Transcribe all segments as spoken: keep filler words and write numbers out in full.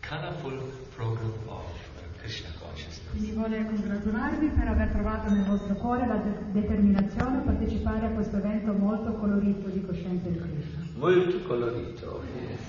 colorful program of Krishna consciousness. Quindi vuole congratularvi per aver trovato nel vostro cuore la de- determinazione a partecipare a questo evento molto colorito di coscienza di Krishna. Molto colorito, yes.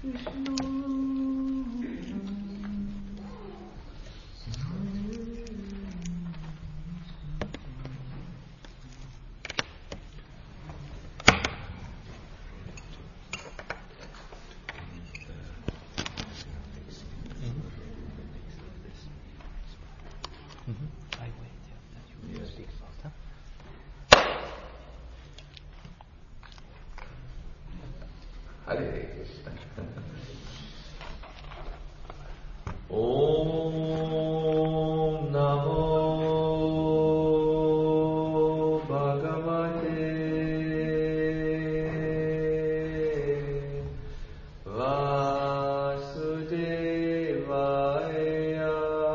Hare Krishna. Om Namo Bhagavate Vasudevaya.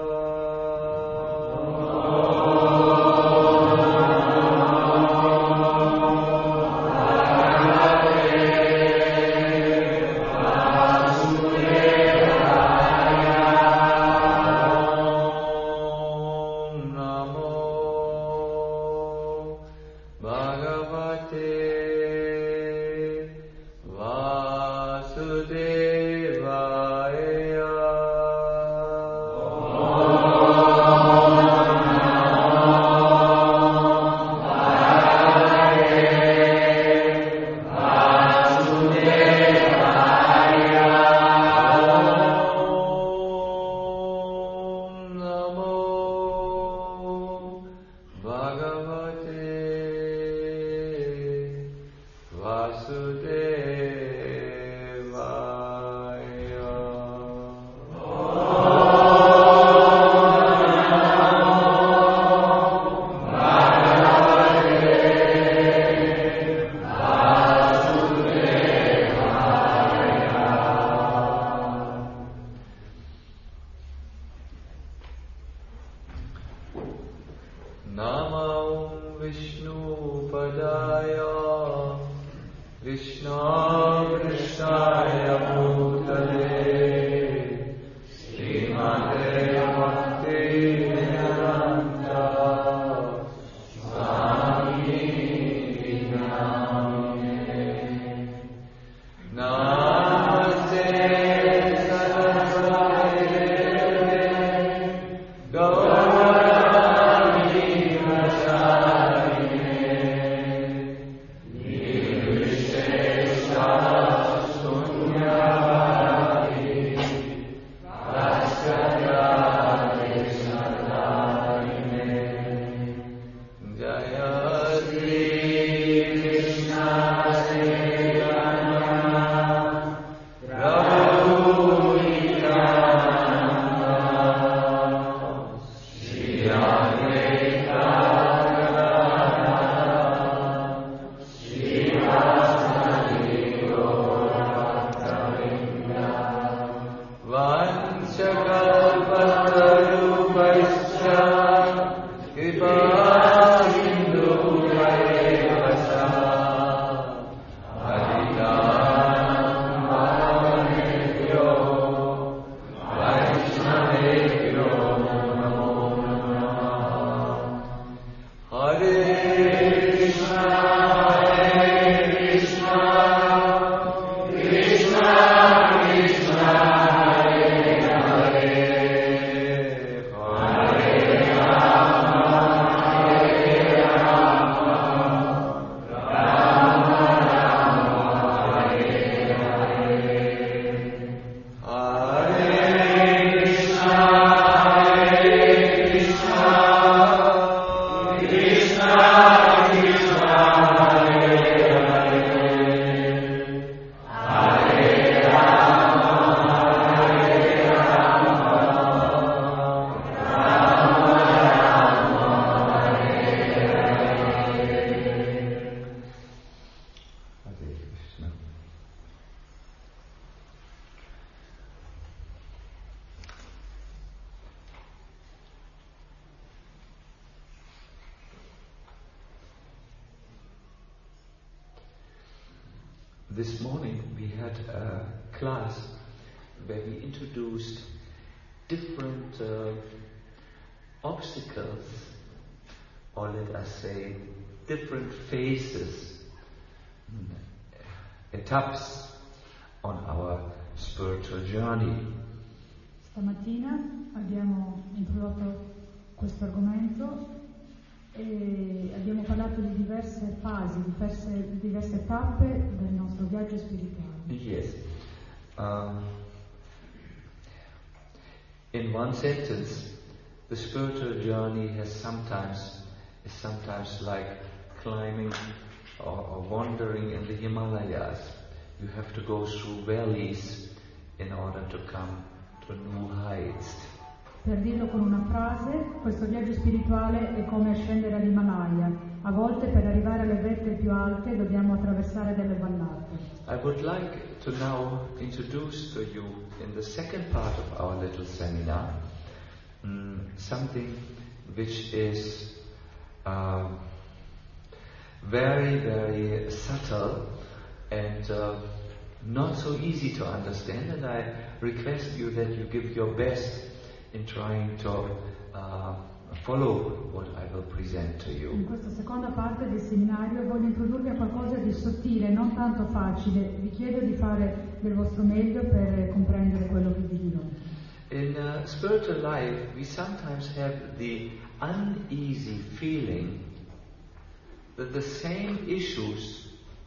This morning we had a class where we introduced different uh, obstacles, or let us say different phases, etaps on our spiritual journey. Stamattina abbiamo introdotto questo argomento e abbiamo parlato di diverse fasi, diverse, diverse tappe del nostro viaggio spirituale. Yes. Um, in one sentence, the spiritual journey has sometimes is sometimes like climbing or, or wandering in the Himalayas. You have to go through valleys in order to come to new heights. Per dirlo con una frase, questo viaggio spirituale è come scendere all'Himalaya. A volte per arrivare alle vette più alte dobbiamo attraversare delle vallate. I would like to now introduce to you in the second part of our little seminar um, something which is uh, very, very subtle and uh, not so easy to understand, and I request you that you give your best in trying to uh, follow what I will present to you. In questa seconda parte del seminario voglio introdurvi a qualcosa di sottile, non tanto facile. Vi chiedo di fare del vostro meglio per comprendere quello che vi dirò. In uh, spiritual life, we sometimes have the uneasy feeling that the same issues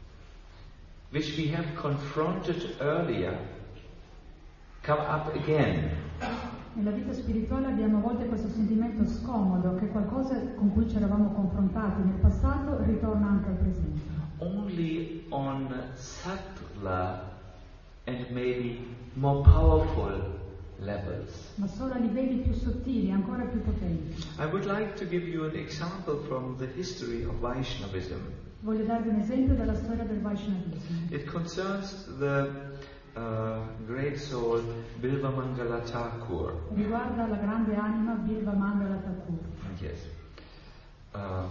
which we have confronted earlier come up again. Nella vita spirituale abbiamo a volte questo sentimento scomodo che qualcosa con cui ci eravamo confrontati nel passato ritorna anche al presente. Only on subtler and maybe more powerful levels. Ma solo a livelli più sottili, ancora più potenti. I would like to give you an example from the history of Vaishnavism. Voglio darvi un esempio della storia del Vaishnavismo. It concerns the uh, great soul Bilva Mangala Thakur. Riguarda la grande anima Bilva Mangala Thakur. Yes. Uh,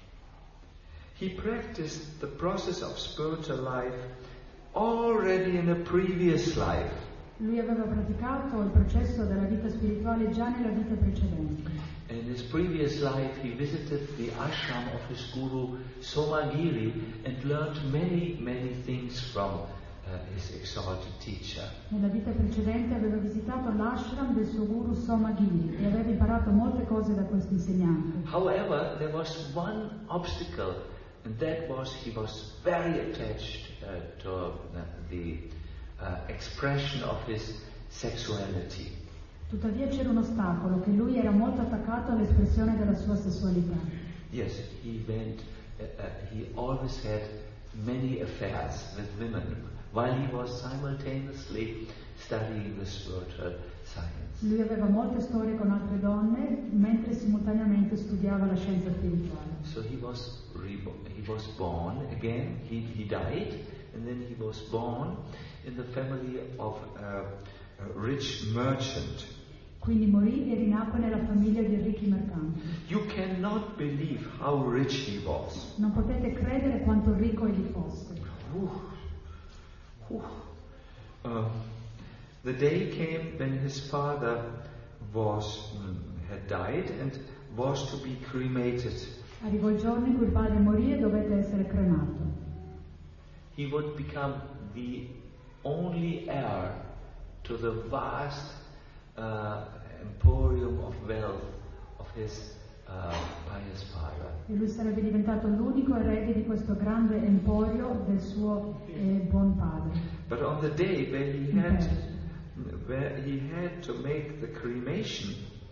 he practiced the process of spiritual life already in a previous life. Lui aveva praticato il processo della vita spirituale già nella vita precedente. In his previous life, he visited the ashram of his guru Somagiri and learned many, many things from uh, his exalted teacher. Nella vita precedente aveva visitato l'ashram del suo guru Somagiri e aveva imparato molte cose da questo insegnante. However, there was one obstacle, and that was he was very attached uh, to uh, the uh, expression of his sexuality. Tuttavia c'era un ostacolo, che lui era molto attaccato all'espressione della sua sessualità. Yes, he went, uh, uh, he always had many affairs with women while he was simultaneously studying the spiritual science. Lui aveva molte storie con altre donne, mentre simultaneamente studiava la scienza spirituale. So he was rebo- he was born again, he, he died, and then he was born in the family of a, a rich merchant. Quindi morì e rinacque nella famiglia di ricchi mercanti. You cannot believe how rich he was. Non potete credere quanto ricco egli fosse. Whew. Whew. Uh, the day came when his father was mm, had died and was to be cremated. Arrivò il giorno in cui il padre morì e dovette essere cremato. He would become the only heir to the vast uh, emporium of wealth of his uh, pious father. E lui sarebbe diventato l'unico erede di questo grande emporio del suo eh, buon padre. But on the day when he had, where he had to make the cremation,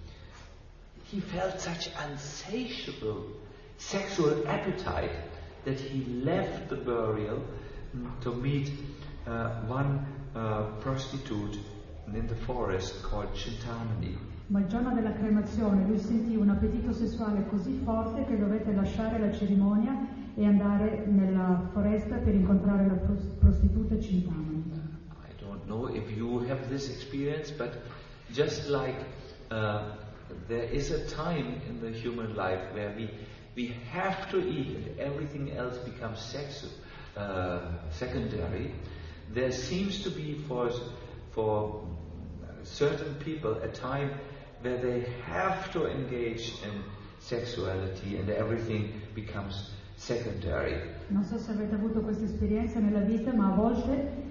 he felt such insatiable sexual appetite that he left the burial to meet uh, one uh, prostitute in the forest called Chintamani. Ma il giorno della cremazione lui sentì un appetito sessuale così forte che dovette lasciare la cerimonia e andare nella foresta per incontrare la pros- prostituta Cintamani. I don't know if you have this experience, but just like uh, there is a time in the human life where we we have to eat and everything else becomes sex, uh, secondary, there seems to be for for certain people a time where they have to engage in sexuality and everything becomes secondary. Non so se avete avuto questa esperienza nella vita, ma a volte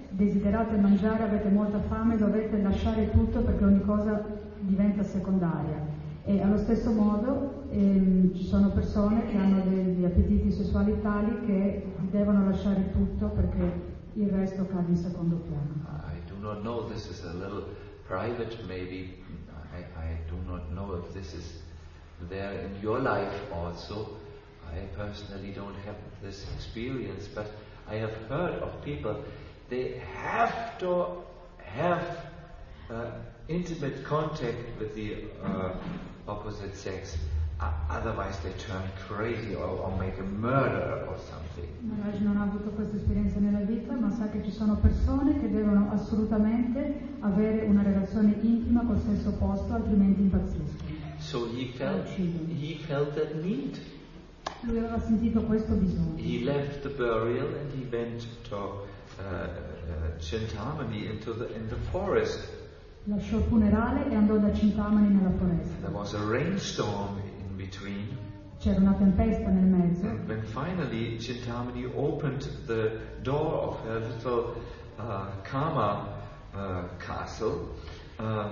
desiderate mangiare, avete molta fame, dovete lasciare tutto perché ogni cosa diventa secondaria. E allo stesso modo ehm, ci sono persone che hanno degli appetiti sessuali tali che devono lasciare tutto perché il resto cade in secondo piano. I do not know, this is a little private maybe, I, I do not know if this is there in your life also. I personally don't have this experience, but I have heard of people, they have to have uh, intimate contact with the uh, opposite sex, uh, otherwise they turn crazy or, or make a murder or something. Raj non ha avuto questa esperienza nella vita, ma sa che ci sono persone che devono assolutamente avere una relazione intima col sesso opposto, altrimenti impazziscono. So he felt, he felt that need. Lui aveva sentito questo bisogno. He left the burial and he went to uh, uh, Chintamani into the in the forest. Lasciò il funerale e andò da Cintamani nella foresta. There was a rainstorm in between. C'era una tempesta nel mezzo. And when finally Chintamani opened the door of her little uh, Kama uh, castle, uh,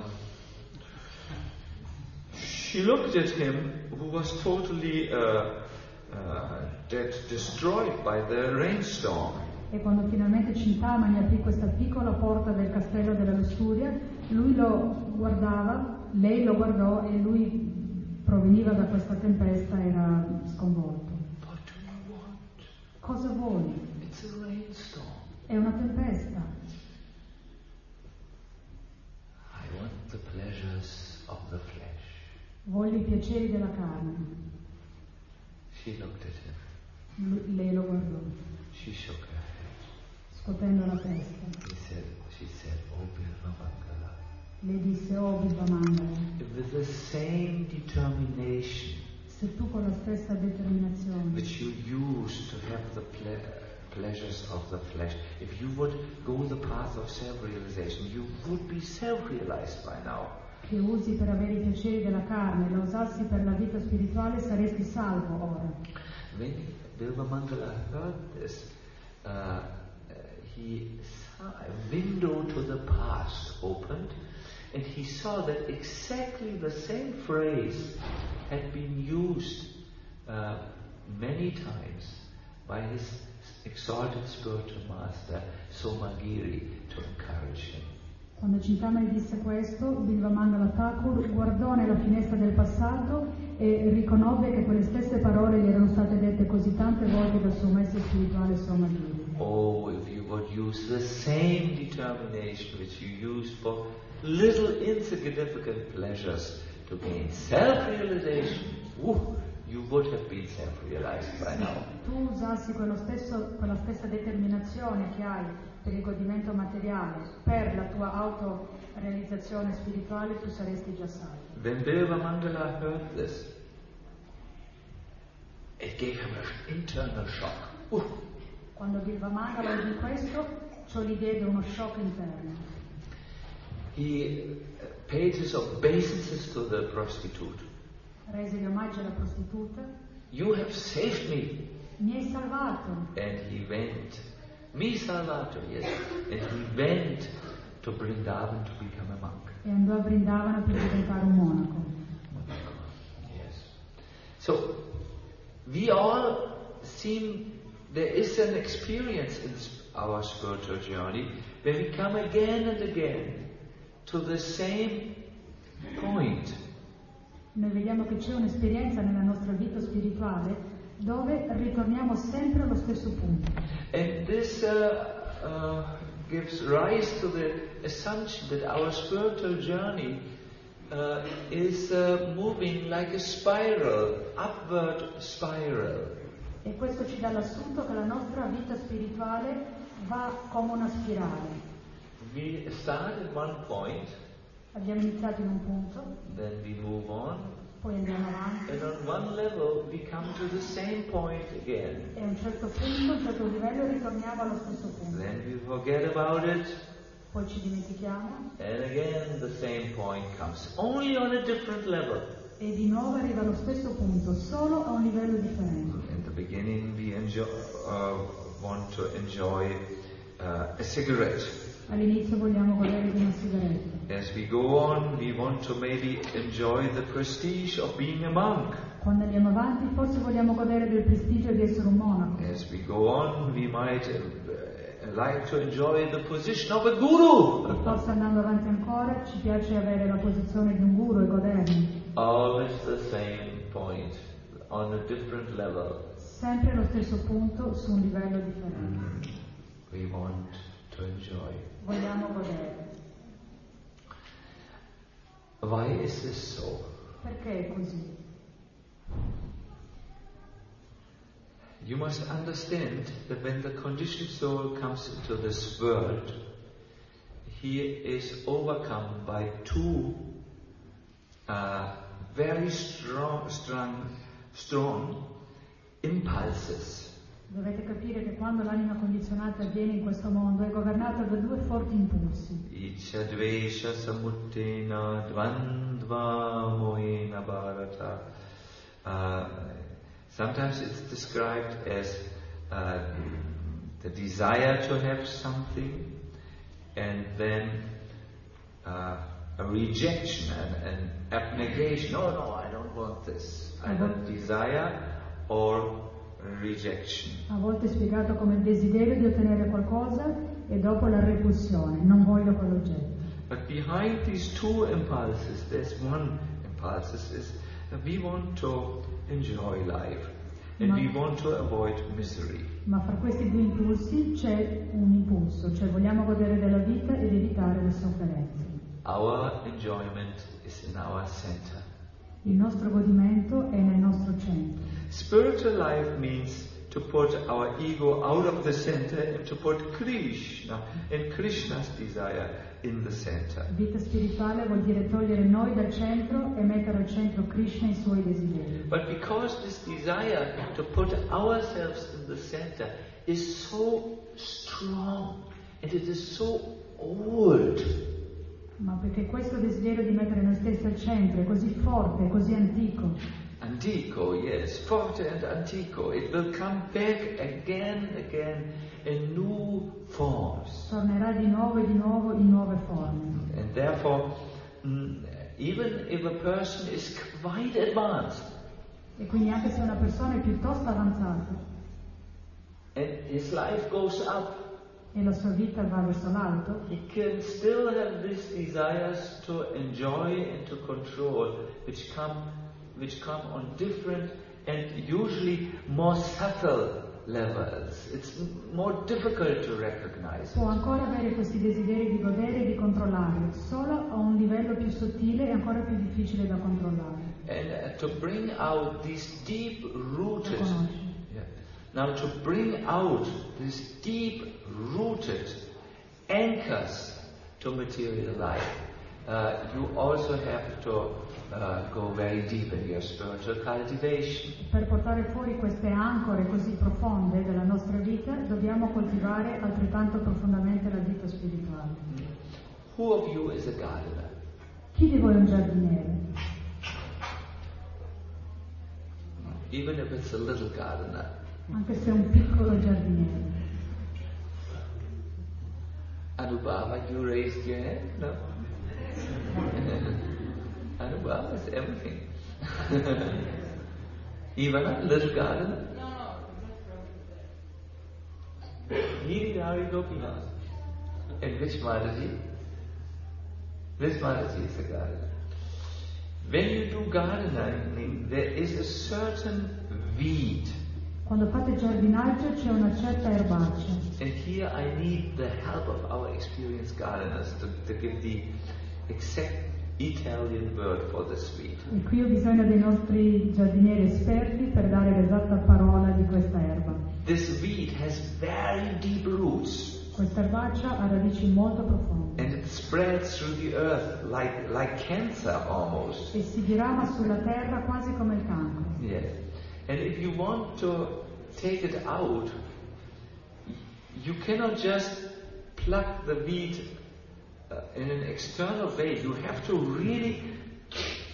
she looked at him, who was totally uh, uh, dead, destroyed by the rainstorm. E quando finalmente Cintamani aprì questa piccola porta del castello della Lussuria, lui lo guardava, lei lo guardò e lui proveniva da questa tempesta, era sconvolto. What do you want? Cosa vuoi? It's a rainstorm. È una tempesta. I want the pleasures of the flesh. Voglio i piaceri della carne. She looked at him. Lui, lei lo guardò, She shook her head. scuotendo la testa. He said, she said, "Oh, Bilvamangala, Le disse, oh Bilvamangala, with the same determination se tu con la stessa determinazione which you use to have the ple- pleasures of the flesh, if you would go the path of self-realization, you would be self-realized by now." che usi per avere i piaceri della carne, la usassi per la vita spirituale, saresti salvo ora. When Bilvamangala heard this, uh, he saw a window to the past opened, and he saw that exactly the same phrase had been used uh, many times by his exalted spiritual master, Somagiri, to encourage him. Quando Cintamani disse questo, Bilvamangala Thakur guardò nella finestra del passato e riconobbe che quelle stesse parole gli erano state dette così tante volte dal suo maestro spirituale Somagiri. Oh, if you would use the same determination which you used for little insignificant pleasures to gain self-realization, woo, you would have been self-realized by now. Tu usassi quello stesso, quella stessa determinazione che hai per il godimento materiale, per la tua autorealizzazione spirituale, tu saresti già salvo. When Bilvamangala heard this, it gave him an internal shock. Ooh. Quando Bilvamangala udì questo, ciò gli diede uno shock interno. He paid his obeisances to the prostitute. Rese gli omaggi alla prostituta. You have saved me. Mi hai salvato. And he went, mi salvato, yes. And he went to Vrindavan to become a monk. E andò a Vrindavana per diventare un monaco. Yes. So, we all seem, there is an experience in our spiritual journey where we come again and again to the same point. Noi vediamo che c'è un'esperienza nella nostra vita spirituale dove ritorniamo sempre allo stesso punto. And this uh, uh, gives rise to the assumption that our spiritual journey uh, is uh, moving like a spiral, upward spiral. E questo ci dà l'assunto che la nostra vita spirituale va come una spirale. We start at one point, Abbiamo iniziato in un punto, then we move on, poi andiamo avanti and on one level we come to the same point again. e a un certo punto, a un certo livello ritorniamo allo stesso punto. Then we forget about it, Poi ci dimentichiamo and again the same point comes, only on a different level. e di nuovo arriva allo stesso punto, solo a un livello differente. In the beginning we enjoy, uh, want to enjoy uh, a cigarette. All'inizio vogliamo godere di una sigaretta. As we go on, we want to maybe enjoy the prestige of being a monk. Quando andiamo avanti forse vogliamo godere del prestigio di essere un monaco. As we go on, we might uh, like to enjoy the position of a guru. E forse andando avanti ancora ci piace avere la posizione di un guru e goderne. Always the same point, on a different level. Sempre lo stesso punto su un livello differente. Mm. We want to enjoy. Vogliamo godere. Why is this so? Perché è così? You must understand that when the conditioned soul comes into this world, he is overcome by two uh, very strong, strong, strong impulses. Dovete capire che quando l'anima condizionata viene in questo mondo è governata da due forti impulsi. Icha dvesha samuttena dvandva mohena bharata. Uh, sometimes it's described as uh, the desire to have something, and then uh, a rejection and an abnegation. No, no, I don't want this. I don't desire, or rejection. A volte è spiegato come il desiderio di ottenere qualcosa e dopo la repulsione, non voglio quell'oggetto. But behind these two impulses, there's one impulse, is that we want to enjoy life and Ma, we want to avoid misery. ma fra questi due impulsi c'è un impulso, cioè vogliamo godere della vita ed evitare le sofferenze. Our enjoyment is in our center. Il nostro godimento è nel nostro centro. Spiritual life means to put our ego out of the center and to put Krishna and Krishna's desire in the center. Vita spirituale vuol dire togliere noi dal centro e mettere al centro Krishna e i suoi desideri. But because this desire to put ourselves in the center is so strong and it is so old, Ma perché questo desiderio di mettere noi stessi al centro è così forte, così antico. Antico, yes, forte and antico. It will come back again, again, in new forms. Tornerà di nuovo e di nuovo in nuove forme. And therefore, mm, even if a person is quite advanced, E quindi anche se una persona è piuttosto avanzata and his life goes up, e la sua vita va verso l'alto, he can still have these desires to enjoy and to control, which come, which come on different and usually more subtle levels. It's more difficult to recognize. può ancora avere questi desideri di godere e di controllare, solo a un livello più sottile e ancora più difficile da controllare. And uh, to bring out these deep rooted, Lo conosci? yeah. Now to bring out these deep rooted anchors to material life, uh, you also have to uh, go very deep in your spiritual cultivation. Per portare fuori queste ancore così profonde della nostra vita dobbiamo coltivare altrettanto profondamente la vita spirituale. Who of you is a gardener? Chi di voi è un giardiniere? Even if it's a little gardener. Anche se è un piccolo giardiniere. Anubhava, you raised your hand? No? Anubhava is everything. Even a little gardener? Girirari Gopinath. And which Mataji? Which Mataji is a gardener? When you do gardening, there is a certain weed. Quando fate giardinaggio c'è una certa erbaccia. And here I need the help of our experienced gardeners to, to give the exact Italian word for this weed. E qui ho bisogno dei nostri giardinieri esperti per dare l'esatta parola di questa erba. This weed has very deep roots. Questa erbaccia ha radici molto profonde. And it spreads through the earth like, like cancer almost. E si dirama sulla terra quasi come il cancro. Yes. And if you want to take it out, you cannot just pluck the weed uh, in an external way. You have to really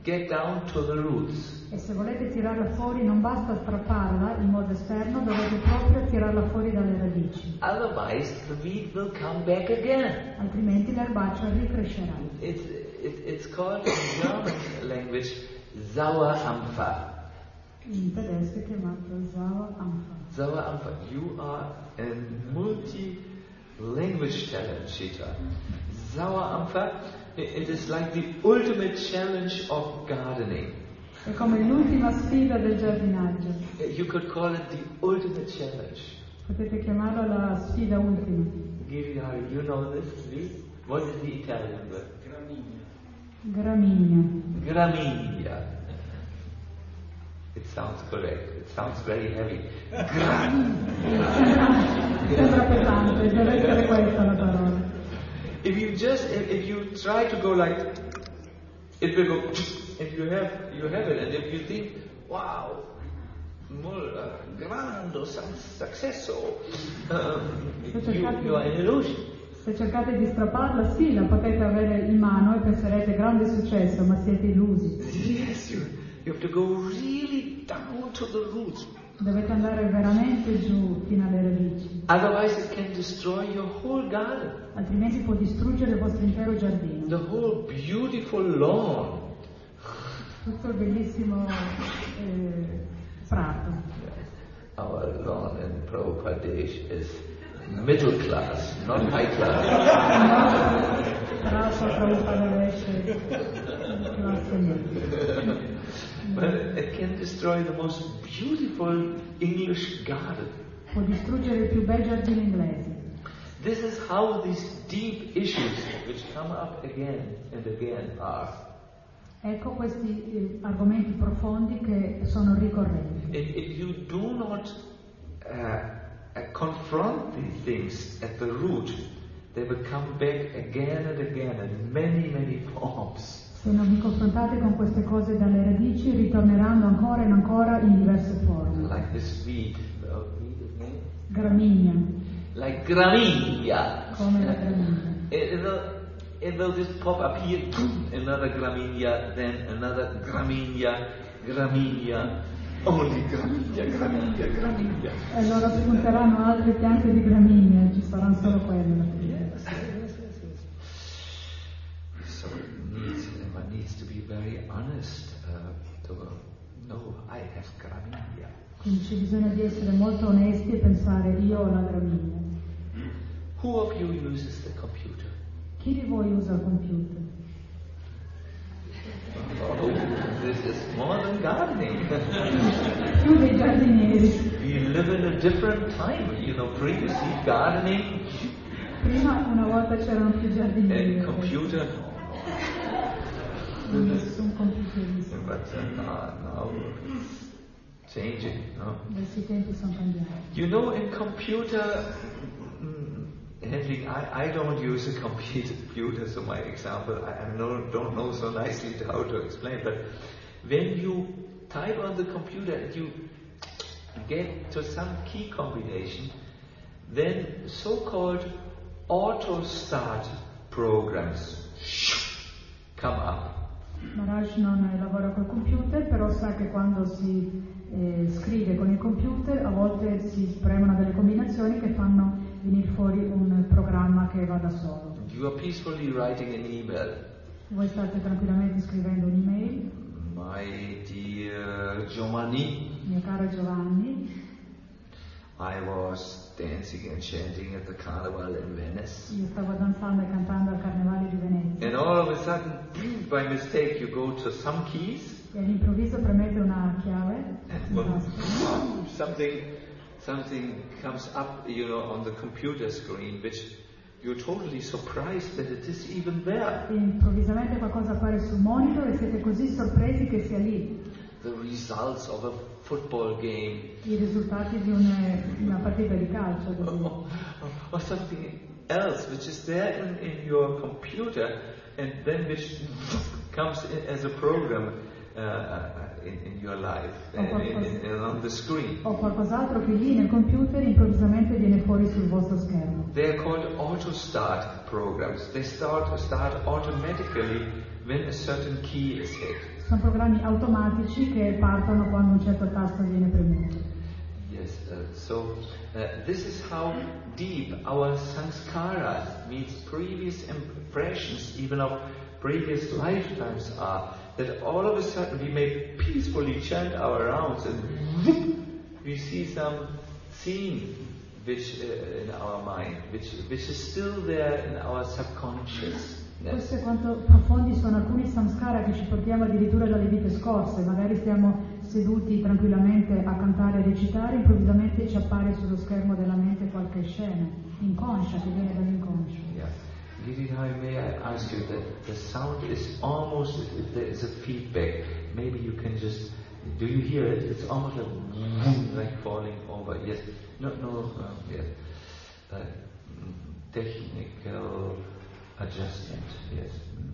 get down to the roots. E se volete tirarla fuori non basta strapparla in modo esterno, dovete proprio tirarla fuori dalle radici. Otherwise, the weed will come back again. Altrimenti l'erbaccia ricrescerà. It's, it, it's called in German language Sauerampfer. In tedesco è chiamato Sauerampfer. Sauerampfer, you are a multi-language challenge, Shita. Sauerampfer, it is like the ultimate challenge of gardening. È come l'ultima sfida del giardinaggio. You could call it the ultimate challenge. Potete chiamarla la sfida ultima. Giri, you know this, please? What is the Italian word? Gramigna. Gramigna. It sounds correct. It sounds very heavy. Gramigna. Sembra pesante, deve essere questa la parola. If you just, if, if you try to go like, it will go, and you have, you have it, and if you think, wow, uh, grande successo, um, you, you are in illusion. Se cercate di strapparla, sì, la potete avere in mano e penserete grande successo, ma siete illusi. Yes, you, you have to go really down to the roots. Dovete andare veramente giù fino alle radici. Otherwise it can destroy your whole garden. Altrimenti può distruggere il vostro intero giardino. The whole beautiful lawn. Tutto il bellissimo eh, prato. Our lawn in Prabhupada is middle class, not high class. Prato Prabhupada esce classe media. But it can destroy the most beautiful English garden. Può distruggere il più bel giardino inglese. This is how these deep issues which come up again and again are. Ecco questi eh, argomenti profondi che sono ricorrenti. If, if you do not uh, uh, confront these things at the root, they will come back again and again in many, many forms. Se non vi confrontate con queste cose dalle radici, ritorneranno ancora e ancora in diverse forme. Like this weed. Uh, weed is name? Gramigna. Like gramigna. Come la gramigna. It, it, will, it will just pop up here, another gramigna, then another gramigna, gramigna, only gramigna, gramigna, gramigna. E allora spunteranno altre piante di gramigna, ci saranno solo quelle. Yes, yes, yes, yes. So it needs, one needs to be very honest uh, to know I have gramigna. Quindi c'è bisogno di essere molto onesti e pensare io ho la gramigna. Who of you uses the computer? Chi di voi usa il computer? Oh, this is more than gardening. Più dei giardinieri. We live in a different time, you know, previously gardening Prima una volta c'erano più giardinieri. and computer. Nessun computerista. But uh, now, now it's changing, no? Adesso i tempi sono cambiati. You know, in computer mm, handling, I, I don't use a computer, so my example, I, I know, don't know so nicely how to explain, but when you type on the computer and you get to some key combination, then so-called auto-start programs come up. Maharaj non lavora col computer, però sa che quando si eh, scrive con il computer a volte si premono delle combinazioni che fanno venire fuori un programma che va da solo. You are peacefully writing an email. Voi state tranquillamente scrivendo un'email. My dear Giovanni, Mio caro Giovanni, I was dancing and chanting at the carnival in Venice. io stavo danzando e cantando al Carnevale di Venezia And all of a sudden, by mistake, you go to some keys, e all'improvviso premete una chiave, and un boom, tasto, something, something comes up, you know, on the computer screen, which you're totally surprised that it is even there. e improvvisamente qualcosa appare sul monitor e siete così sorpresi che sia lì. The results of a football game, I risultati di una, una partita di calcio, ad esempio. or, or something else which is there in, in your computer, and then which comes in as a program uh, in, in your life, O in, qualcosa- in, in, on the screen. o qualcos'altro che lì nel computer improvvisamente viene fuori sul vostro schermo. They are called auto-start programs. They start start automatically when a certain key is hit. Sono programmi automatici che partono quando un certo tasto viene premuto. Yes, uh, so uh, this is how deep our sanskaras, means previous impressions, even of previous lifetimes are, that all of a sudden we may peacefully chant our rounds and whoop, we see some scene which uh, in our mind, which, which is still there in our subconscious. Questo è quanto profondi sono alcuni samskara che ci portiamo addirittura dalle vite scorse. Magari stiamo seduti tranquillamente a cantare e recitare, improvvisamente ci appare sullo schermo della mente qualche scena inconscia che viene dall'inconscio. Yeah. Giriraj, may I ask you that the sound is almost, if there is a feedback, maybe you can just, do you hear it? It's almost like, like falling over. Yes. No, no, uh, yes. Uh, technical adjustment, yes.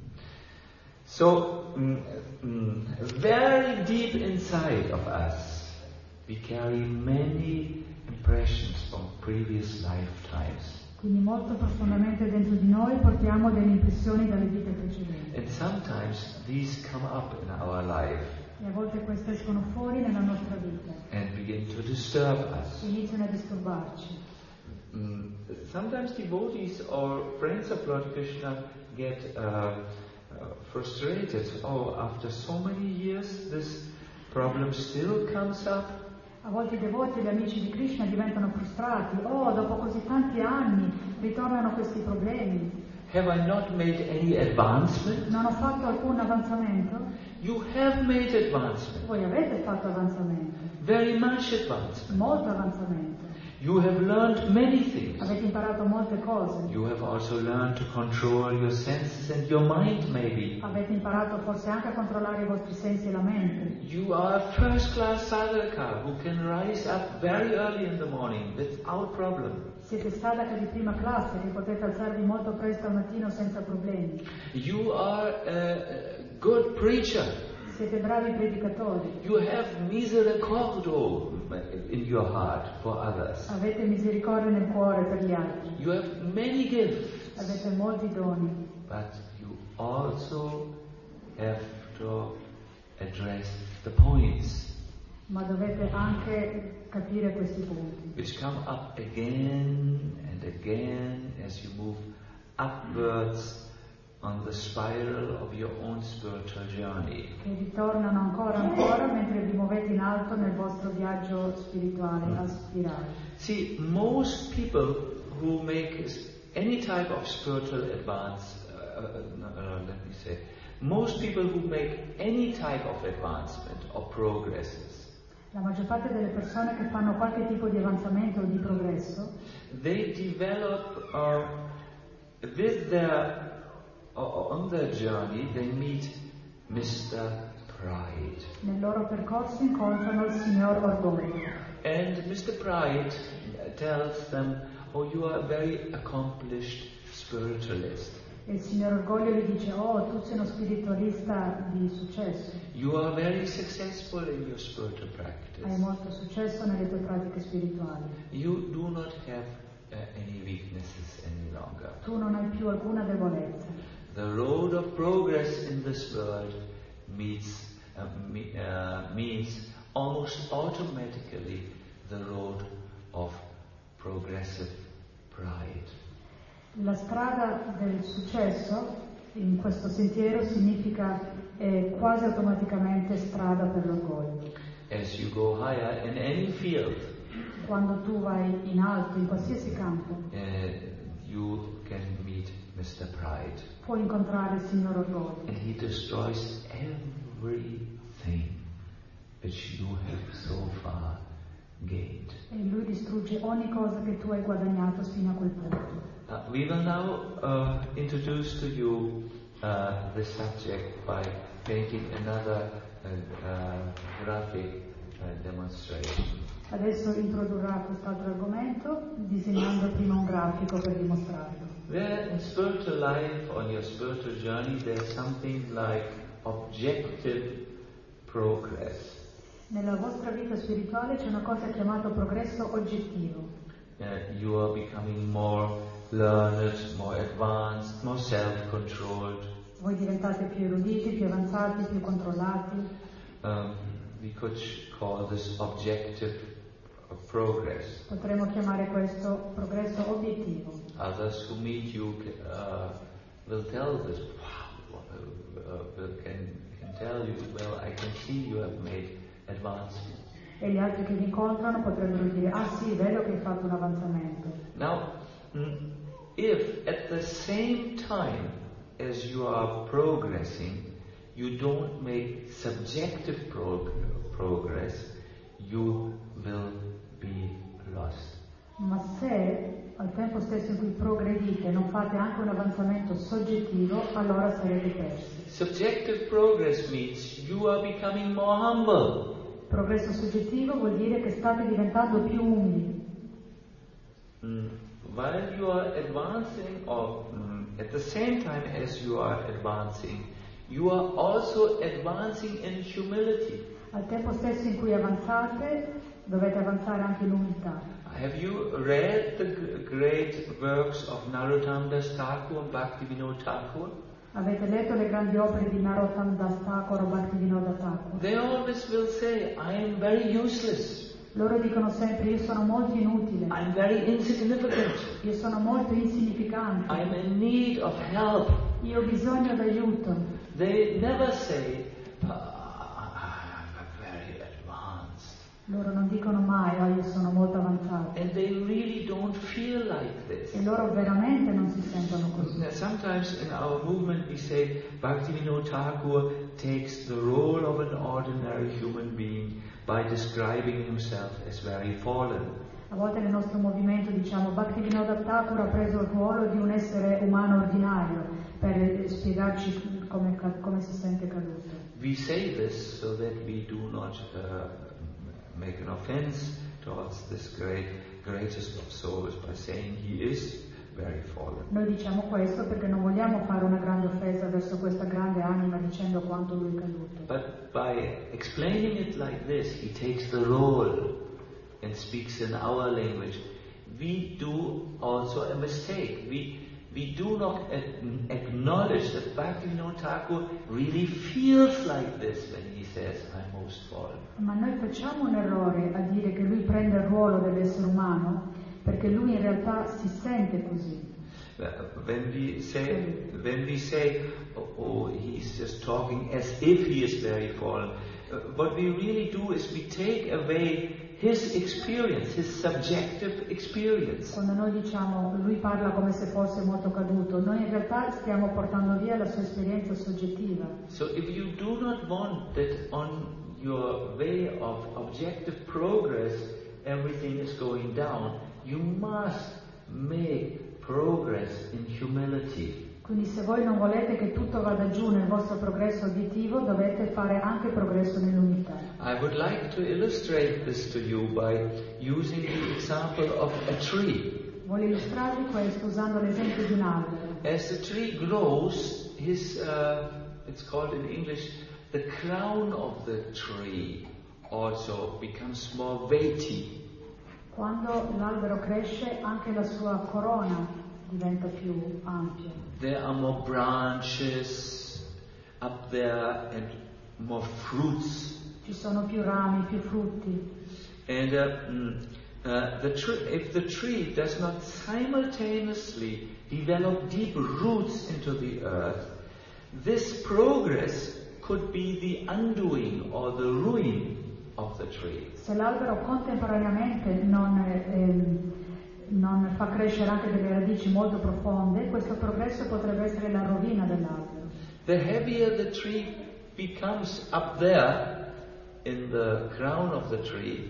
So, mm, mm, very deep inside of us, we carry many impressions from previous lifetimes. Quindi molto profondamente dentro di noi portiamo delle impressioni dalle vite precedenti. And sometimes these come up in our life E a volte queste escono fuori nella nostra vita and begin to disturb us. e iniziano a disturbarci. Mm, sometimes devotees or friends of Lord Krishna get uh, uh, frustrated. Oh, after so many years, this problem still comes up. A volte i devoti e gli amici di Krishna diventano frustrati. Oh, dopo così tanti anni ritornano questi problemi. Have I not made any advancement? Non ho fatto alcun avanzamento? You have made advancement. Voi avete fatto avanzamento, Very much advancement. molto avanzamento. You have learned many things. Avete imparato molte cose. You have also learned to control your senses and your mind, maybe. Avete imparato forse anche a controllare i vostri sensi e la mente. You are a first-class sadhaka who can rise up very early in the morning without problem. Siete sadhaka di prima classe che potete alzarvi molto presto al mattino senza problemi. You are a good preacher. Siete bravi predicatori. You have misericordo in your heart for others. Avete misericordia nel cuore per gli altri. You have many gifts. Avete molti doni. But you also have to address the points Ma dovete anche capire questi punti which come up again and again as you move upwards on the spiral of your own spiritual journey. che ritornano ancora e ancora mentre vi muovete in alto nel vostro viaggio spirituale a spirale. See, most people who make any type of spiritual advance, uh, uh, no, no, let me say, most people who make any type of advancement or progresses, La maggior parte delle persone che fanno qualche tipo di avanzamento o di progresso they develop uh, with their uh, on their journey they meet Mister Pride, nel loro percorso incontrano il signor Orgoglio. and Mister Pride tells them, "Oh, you are a very accomplished spiritualist. E il signor Orgoglio gli dice: oh, tu sei uno spiritualista di successo, You are very successful in your spiritual hai practice. molto successo nelle tue pratiche spirituali, You do not have uh, any weaknesses any longer. tu non hai più alcuna debolezza. The road of progress in this world meets, uh, me, uh, means almost automatically the road of progressive pride." La strada del successo in questo sentiero significa eh, quasi automaticamente strada per l'orgoglio. As you go higher in any field, Quando tu vai in alto, in qualsiasi campo, uh, you can meet Mister Pride. puoi incontrare il signor Orgoglio. And he destroys everything which you have so far gained. E lui distrugge ogni cosa che tu hai guadagnato fino a quel punto. Uh, we will now uh, introduce to you uh, the subject by painting another uh, uh, graphic uh, demonstration. Adesso introdurrà quest'altro argomento disegnando prima un grafico per dimostrarlo. Where in spiritual life, on your spiritual journey, there's something like objective progress. Nella vostra vita spirituale c'è una cosa chiamata progresso oggettivo. Uh, you are becoming more learned, more advanced, more self-controlled. Voi diventate più eruditi, più avanzati, più controllati. Um, we could call this objective progress. Potremmo chiamare questo progresso obiettivo. Others who meet you uh, will tell this. Wow, uh, will, can, can tell you, well, I can see you have made advancement. E gli altri che vi incontrano potrebbero dire, ah sì, vedo che hai fatto un avanzamento. Now, if at the same time as you are progressing, you don't make subjective prog- progress, you will be lost. Ma se al tempo stesso in cui progredite non fate anche un avanzamento soggettivo, allora sarete persi. Subjective progress means you are becoming more humble. Progresso soggettivo vuol dire che state diventando più umili. Mm. While you are advancing, or mm, at the same time as you are advancing, you are also advancing in humility. Al tempo stesso in cui avanzate, dovete avanzare anche in umiltà. Have you read the g- great works of Narottam Das Thakur and Bhaktivinoda Thakur? Avete letto le grandi opere di Narottam Das Thakur o Bhaktivinoda Thakur? They always will say, I am very useless. Loro dicono sempre, io sono molto inutile, I am very insignificant. io sono molto insignificante, I am in need of help. io ho bisogno d'aiuto. They never say, uh, I'm very advanced. Loro non dicono mai, oh io sono molto avanzato. And they really don't feel like this. E loro veramente non si sentono così. Sometimes in our movement we say Bhaktivinoda Thakur takes the role of an ordinary human being by describing himself as very fallen. A volte nel nostro movimento diciamo Bhaktivinoda Thakur ha preso il ruolo di un essere umano ordinario per spiegarci come, come si sente caduto. We say this so that we do not uh, make an offense towards this great, greatest of souls by saying he is very fallen. Noi diciamo questo perché non vogliamo fare una grande offesa verso questa grande anima dicendo quanto lui è caduto. But by explaining it like this, he takes the role and speaks in our language. We do also a mistake. We we do not acknowledge that Bhaktivinoda Thakur really feels like this when he says, I'm most fallen. Ma noi facciamo un errore a dire che lui prende il ruolo dell'essere umano perché lui in realtà si sente così. When we say, when we say, oh, oh, he's just talking as if he is very fallen, uh, what we really do is we take away his experience, his subjective experience. Quando noi diciamo lui parla come se fosse molto caduto, noi in realtà stiamo portando via la sua esperienza soggettiva. So if you do not want that on your way of objective progress everything is going down, you must make progress in humility. Quindi se voi non volete che tutto vada giù nel vostro progresso obiettivo, dovete fare anche progresso nell'unità. I would like to illustrate this to you by using the example of a tree. Voglio illustrarvi questo usando l'esempio di un albero. As the tree grows, his, uh, it's called in English, the crown of the tree also becomes more weighty. Quando l'albero cresce, anche la sua corona diventa più ampia. There are more branches up there and more fruits. Ci sono più rami, più frutti. And uh, uh, the tree, if the tree does not simultaneously develop deep roots into the earth, this progress could be the undoing or the ruin of the tree. Se l'albero contemporaneamente non, ehm, non fa crescere anche delle radici molto profonde, questo progresso potrebbe essere la rovina dell'albero. The heavier the tree becomes up there in the crown of the tree,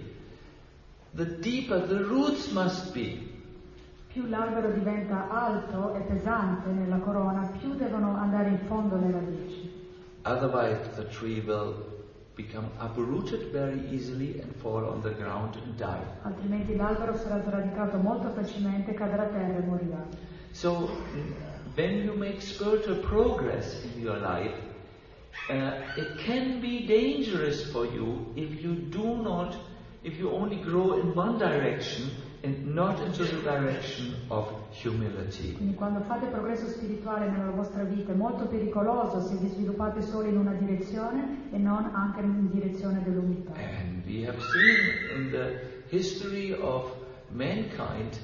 the deeper the roots must be. Più l'albero diventa alto e pesante nella corona, più devono andare in fondo le radici. Otherwise the tree will become uprooted very easily and fall on the ground and die. Altrimenti l'albero sarà sradicato molto facilmente, cadrà a terra e morirà. So when you make spiritual progress in your life, uh, it can be dangerous for you if you do not, if you only grow in one direction and not into the direction of humility. Quindi quando fate progresso spirituale nella vostra vita è molto pericoloso se vi sviluppate solo in una direzione e non anche in direzione dell'umiltà. And we have seen in the history of mankind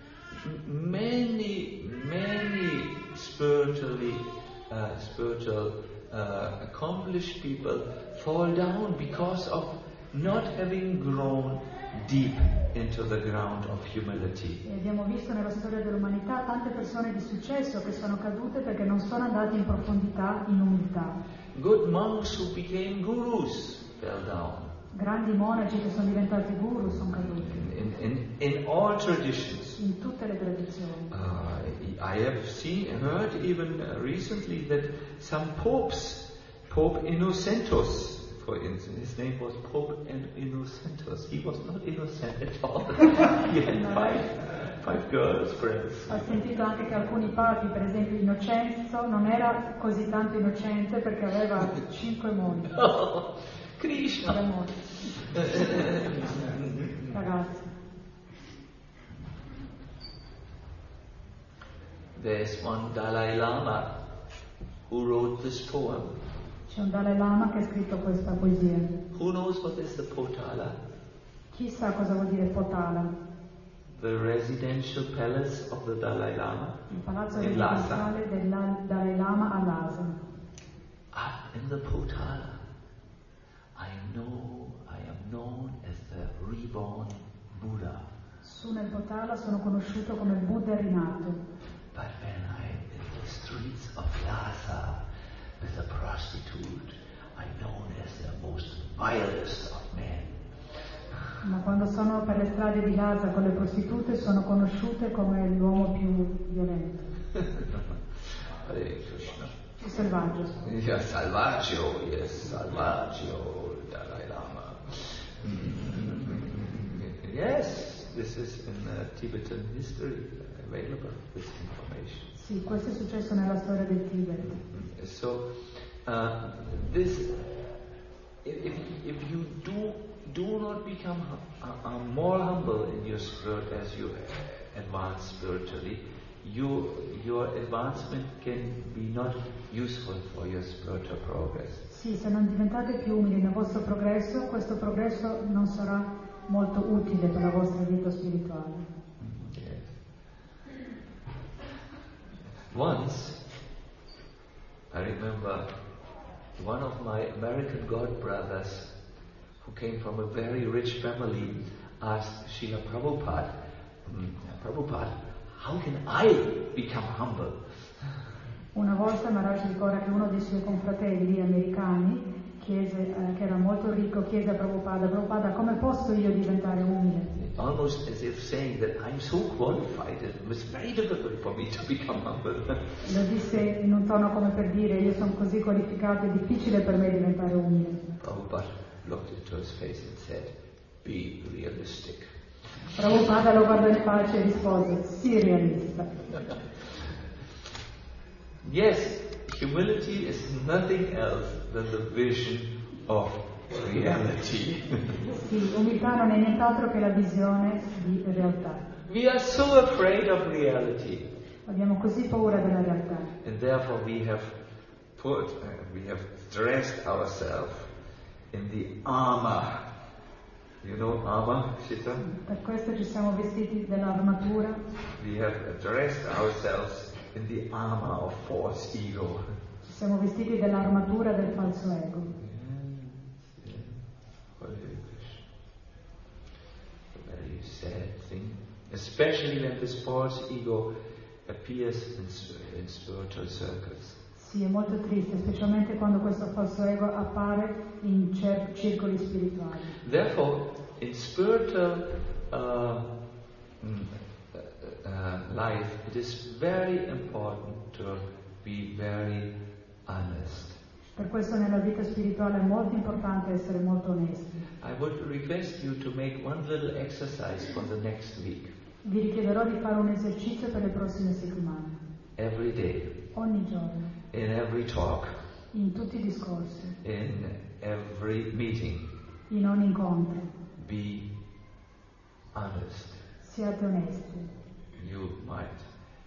many, many spiritually, uh, spiritual, uh, accomplished people fall down because of not having grown deep into the ground of humility. E abbiamo visto nella storia dell'umanità tante persone di successo che sono cadute perché non sono andate in profondità in umiltà. Good monks who became gurus fell down. Grandi monaci che sono diventati guru sono caduti. In, in, in all traditions. In tutte le tradizioni. Uh, I have seen, heard even recently that some popes, Pope Innocentus, for instance, his name was Pope Innocentus. He was not innocent at all. He had five, five girls, friends. Ho sentito anche che alcuni papi, per esempio Innocenzo, non era così tanto innocente perché aveva cinque mogli. Oh, Krishna. Tre mogli. Ragazzi. There's one Dalai Lama who wrote this poem. C'è un Dalai Lama che ha scritto questa poesia. Who knows what is the Potala? Chi sa cosa vuol dire Potala? The residential palace of the Dalai Lama Il palazzo in Lhasa. residenziale del La- Dalai Lama a Lhasa. Ah, in the Potala, I know, I am known as the reborn Buddha. Su nel Potala sono conosciuto come il Buddha rinato. But when I'm in the streets of Lhasa with a prostitute, I'm known as the most vilest of men. Ma quando sono per le strade di Lhasa con le prostitute sono conosciute come l'uomo più violento. Hare Krishna. Più selvaggio. Yeah, Salvaggio, yes, Salvaggio, Dalai Lama. Yes, this is in uh, Tibetan history available, this information. Sì, questo è successo nella storia del Tibet. So, uh, this, if, if you do do not become uh, uh, more humble in your spirit as you advance spiritually, you, your advancement can be not useful for your spiritual progress. Sì, se non diventate più umili nel vostro progresso, questo progresso non sarà molto utile per la vostra vita spirituale. Yes. Once, I remember one of my American god brothers who came from a very rich family asked Srila Prabhupada, mm, Prabhupada, how can I become humble? Una volta Maharaj ricorda che uno dei suoi confratelli americani, chiese, eh, che era molto ricco, chiese a Prabhupada, Prabhupada, come posso io diventare umile? Almost as if saying that I'm so qualified, it was very difficult for me to become humble. Lo disse in un tono come per dire, io sono così qualificato, è difficile per me diventare umile. Prabhupada looked into his face and said, be realistic. Prabhupada lo guardò in faccia e rispose, sii realista. Yes, humility is nothing else than the vision of reality. Sì, umiltà non è nient'altro che la visione di realtà. We are so afraid of reality, Abbiamo così paura della realtà. and therefore we have put, uh, we have dressed ourselves in the armor. You know armor, Shita? Per questo ci siamo vestiti dell'armatura, We have dressed ourselves in the armor of false ego. ci siamo vestiti dell'armatura del falso ego. Yes, yes. Hare Krishna. A very sad thing, especially when this false ego appears in, in spiritual circles. Sì, è molto triste, specialmente quando questo falso ego appare in cer- circoli spirituali. Therefore, in spiritual uh, mm, uh, uh, life, it is very important to be very honest. Per questo nella vita spirituale è molto importante essere molto onesti. I would request you to make one little exercise for the next week, Vi richiederò di fare un esercizio per le prossime settimane, every day, ogni giorno, in every talk, in tutti i discorsi, in every meeting. in ogni incontro. Be honest. Siate onesti. You might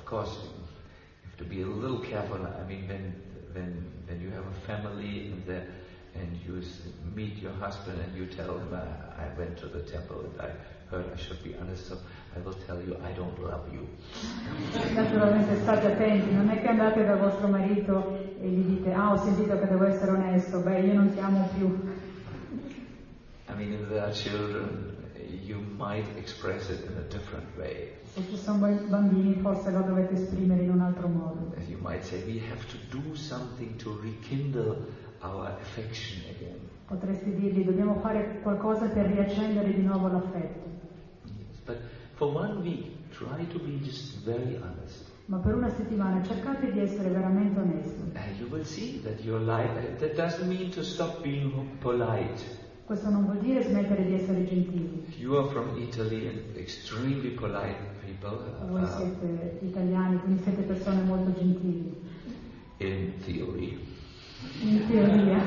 course, you have to be a little careful. I mean, when when when you have a family and the, and you s- meet your husband and you tell him, I, I went to the temple and I heard I should be honest, so I will tell you I don't love you. Naturalmente state attenti, non è che andate da vostro marito e gli dite ah ho sentito che devo essere onesto, beh io non ti amo più. I mean, if there are children, you might express it in a different way. Se ci sono bambini forse lo dovete esprimere in un altro modo. As you might say, we have to do something to rekindle our affection again. Potresti dirgli dobbiamo fare qualcosa per riaccendere di nuovo l'affetto. Yes, but for one week, try to be just very honest. Ma per una settimana cercate di essere veramente onesti. And you will see that your life, that doesn't mean to stop being polite. Questo non vuol dire smettere di essere gentili. You are from Italy and extremely polite people. Voi uh, siete italiani, quindi siete persone molto gentili. in theory. In teoria.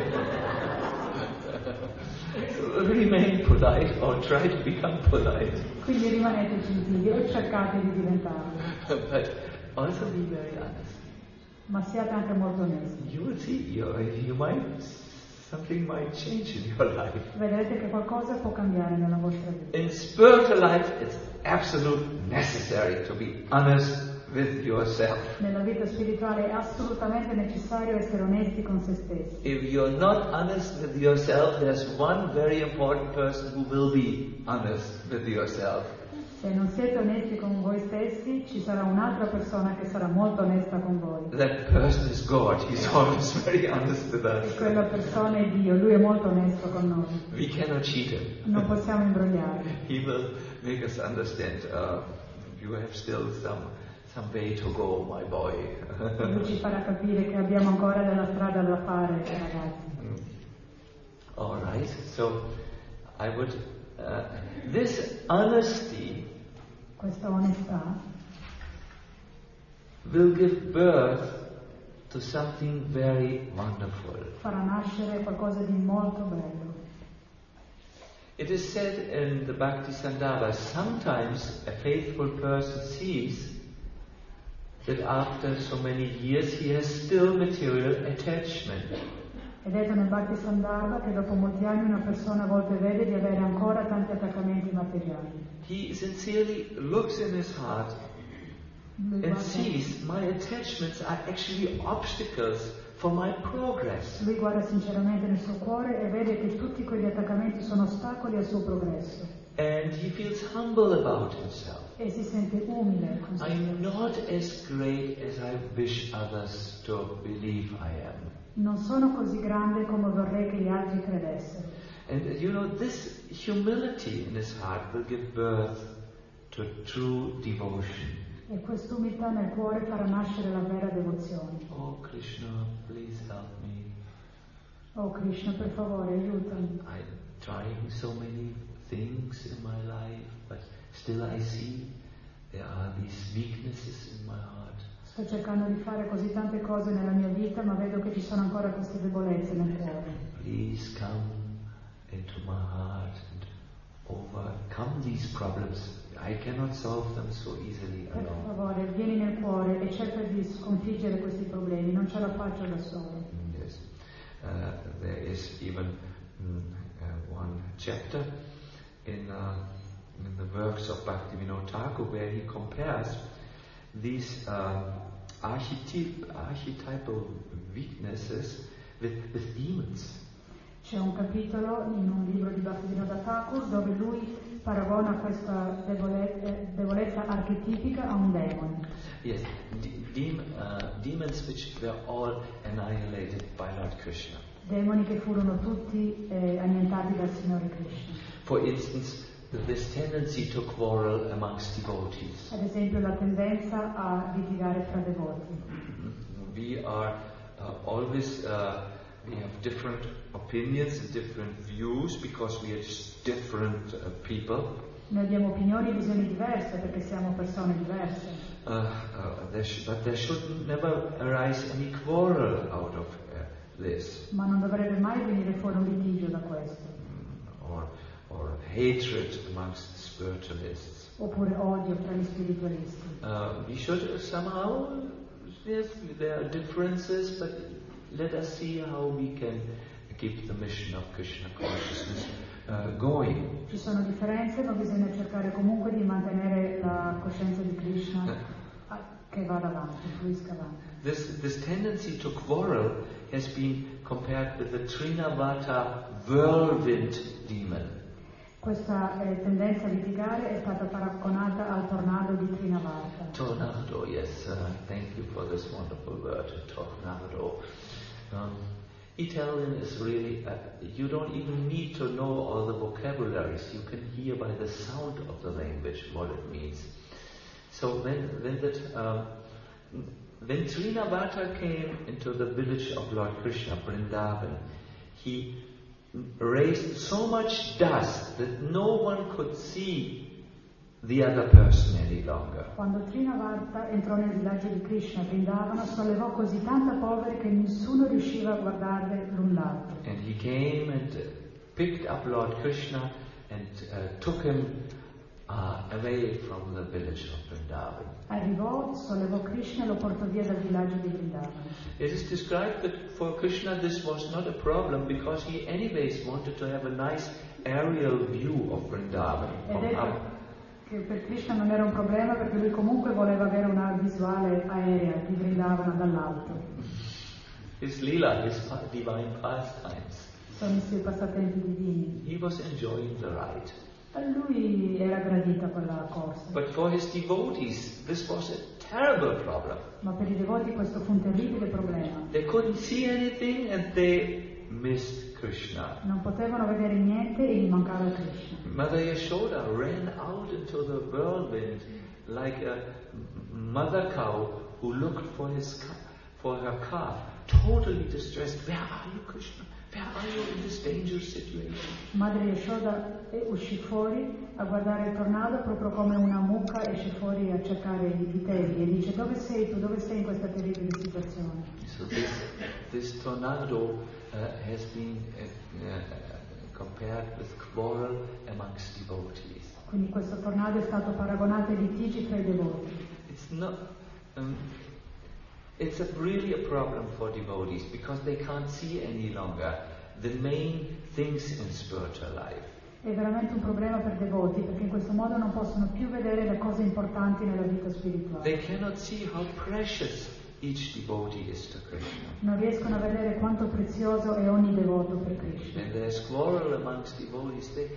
Remain polite or try to become polite. Quindi rimanete gentili o cercate di diventarlo. But also be very honest. Ma siate anche molto onesti. You will see, you, you might, something might change in your life. Vedrete che qualcosa può cambiare nella vostra vita. In spiritual life, it's absolutely necessary to be honest with yourself. Nella vita spirituale è assolutamente necessario essere onesti con se stessi. If you're not honest with yourself, there's one very important person who will be honest with yourself. Se non siete onesti con voi stessi, ci sarà un'altra persona che sarà molto onesta con voi. That person is God. He's always very honest with E us. quella persona è Dio, Lui è molto onesto con noi. We cannot cheat him. Non possiamo imbrogliare. He will make us understand, uh, you have still some, some way to go, my boy. Lui ci farà capire che abbiamo ancora della strada da fare, ragazzi. All right, so I would, uh, this honesty Questa onestà will give birth to something very wonderful. farà nascere qualcosa di molto bello. It is said in the Bhakti Sandhava, sometimes a faithful person sees that after so many years he has still material attachment. È detto nel Bhakti Sandarbha che dopo molti anni una persona a volte vede di avere ancora tanti attaccamenti materiali. He sincerely looks in his heart Lui and guarda, sees my attachments are actually obstacles for my progress. lui guarda sinceramente nel suo cuore e vede che tutti quegli attaccamenti sono ostacoli al suo progresso. And he feels humble about himself. E si sente umile con se I'm stesso. not as great as I wish others to believe I am. Non sono così grande come vorrei che gli altri credessero. And uh, you know, this humility in his heart will give birth to true devotion. E quest'umiltà nel cuore farà nascere la vera devozione. Oh Krishna, please help me. Oh Krishna, per favore, aiutami. I'm trying so many things in my life, but still I see there are these weaknesses in my heart. Sto cercando di fare così tante cose nella mia vita, ma vedo che ci sono ancora queste debolezze nel cuore. Please come into my heart and overcome these problems. I cannot solve them so easily Per alone. favore, vieni nel cuore e cerca di sconfiggere questi problemi, non ce la faccio da solo. Mm, Yes. Uh, there is even mm, uh, one chapter in, uh, in the works of Bhaktivinoda Thakur where he compares these um, archetyp- archetypal weaknesses with, with demons. C'è un capitolo in un libro di Bhaktivinoda Thakur dove lui paragona questa debole- eh, debolezza archetipica a un demone. Yes, de- dem- uh, demons which were all annihilated by Lord Krishna. Demoni che furono tutti eh, annientati dal Signore Krishna. For instance, this tendency to quarrel amongst devotees. Ad esempio la tendenza a litigare fra devoti. We are uh, always, uh, we have different opinions and different views because we are just different uh, people. Noi abbiamo opinioni e visioni diverse perché siamo persone diverse. Uh, uh, there sh- but there should never arise any quarrel out of uh, this. Ma non dovrebbe mai venire fuori un litigio da questo. Mm, or, or hatred amongst spiritualists. oppure odio tra gli spiritualisti. Uh, we should somehow, yes, there are differences, but let us see how we can keep the mission of Krishna consciousness uh, going. Ci sono differenze, ma bisogna cercare comunque di mantenere la coscienza di Krishna Uh, che vada avanti, fluisca avanti. This, this tendency to quarrel has been compared with the Trinavata whirlwind demon. Questa eh, tendenza a litigare è stata paragonata al tornado di Trinavata. Tornado, yes. Uh, thank you for this wonderful word, tornado. Um, Italian is really, uh, you don't even need to know all the vocabularies. You can hear by the sound of the language what it means. So when, when, that, um, when Trinavata came into the village of Lord Krishna, Vrindavan, he raised so much dust that no one could see the other person any longer. Quando Trinavata entrò nel villaggio di Krishna, Vrindavana, sollevò così tanta polvere che nessuno riusciva a guardare l'un l'altro. And he came and uh, picked up Lord Krishna and uh, took him uh, away from the village of Vrindavan. Arrivò, sollevò Krishna e lo portò via dal villaggio di Vrindavana. It is described that for Krishna this was not a problem because he anyways wanted to have a nice aerial view of Vrindavan Ed from è up. che per Krishna non era un problema perché lui comunque voleva avere una visuale aerea di Vrindavana dall'alto. His lila, his pa- divine pastimes. Sono i suoi passatempi divini. He was enjoying the ride. A lui era gradita quella corsa, But for his devotees, this was a terrible problem. ma per i devoti questo fu un terribile problema. They couldn't see anything and they missed Krishna. Non potevano vedere niente e gli mancava Krishna. Mother Yashoda ran out into the whirlwind like a mother cow who looked for his ca- for her calf, totally distressed. Where are you, Krishna? Where are you in this dangerous situation? Madre Yashoda uscì fuori a guardare il tornado proprio come una mucca esce fuori a cercare i vitelli e dice: dove sei tu? Dove sei in questa terribile situazione? So this this tornado uh, has been uh, uh, compared with quarrel amongst devotees. Quindi questo tornado è stato paragonato ai litigi tra i devoti. It's not. Um, it's a, really a problem for devotees because they can't see any longer the main things in spiritual life. È veramente un problema per devoti perché in questo modo non possono più vedere le cose importanti nella vita spirituale. They cannot see how precious each devotee is to Krishna. Non riescono a vedere quanto prezioso è ogni devoto per Krishna. When there's quarrel amongst devotees, they,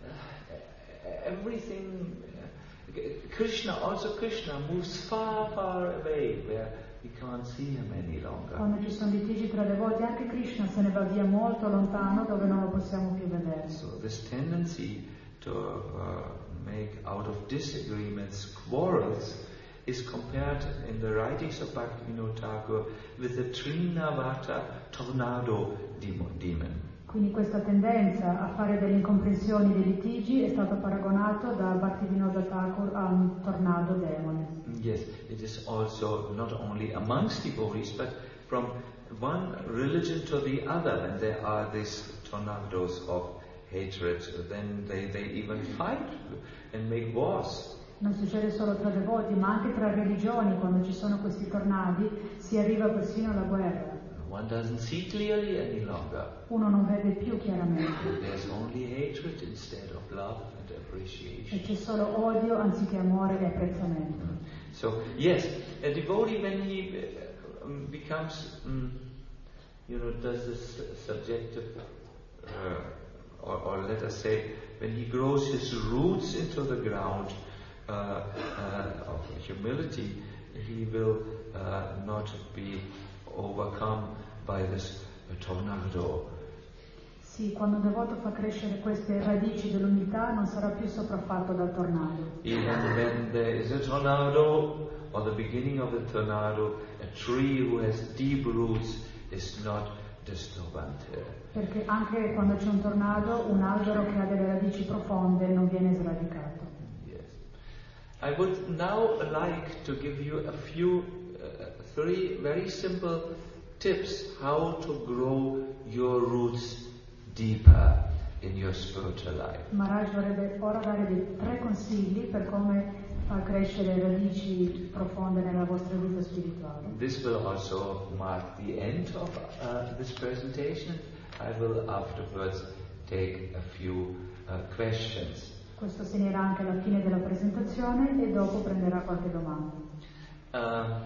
uh, everything. Uh, Krishna, also Krishna, moves far, far away where we can't see him any longer. Quando ci sono litigi tra devoti, anche Krishna se ne va via molto lontano dove non lo possiamo più vedere. So this tendency to uh, make out of disagreements quarrels is compared in the writings of Bhaktivinoda Thakur with the Trinavata tornado demon. Quindi questa tendenza a fare delle incomprensioni, dei litigi, è stato paragonato da Bhaktivinoda Thakur a un tornado demone. Yes, it is also not only amongst devotees, but from one religion to the other, when there are these tornadoes of hatred, then they, they even fight and make wars. Non succede solo tra devoti, ma anche tra religioni, quando ci sono questi tornadi, si arriva persino alla guerra. One doesn't see clearly any longer. Uno non vede più chiaramente. There's only hatred instead of love and appreciation. E c'è solo odio anziché amore e apprezzamento. Mm. So, yes, a devotee when he uh, um, becomes, um, you know, does this subjective, uh, or, or let us say, when he grows his roots into the ground uh, uh, of humility, he will uh, not be overcome by this uh, tornado. Sì, quando un devoto fa crescere queste radici dell'umiltà non sarà più sopraffatto dal tornado. Even when there is a tornado, or the beginning of a tornado, a tree who has deep roots is not disturbante. Perché anche quando c'è un tornado, un albero che ha delle radici profonde non viene sradicato. Yes. I would now like to give you a few, uh, three very simple tips how to grow your roots deeper. in your spiritual life. Maharaj vorrebbe ora dare dei tre consigli per come far crescere radici profonde nella vostra vita spirituale. This will also mark the end of uh, this presentation. I will afterwards take a few uh, questions. Questo segnerà anche la fine della presentazione e dopo prenderà qualche domanda. Uh,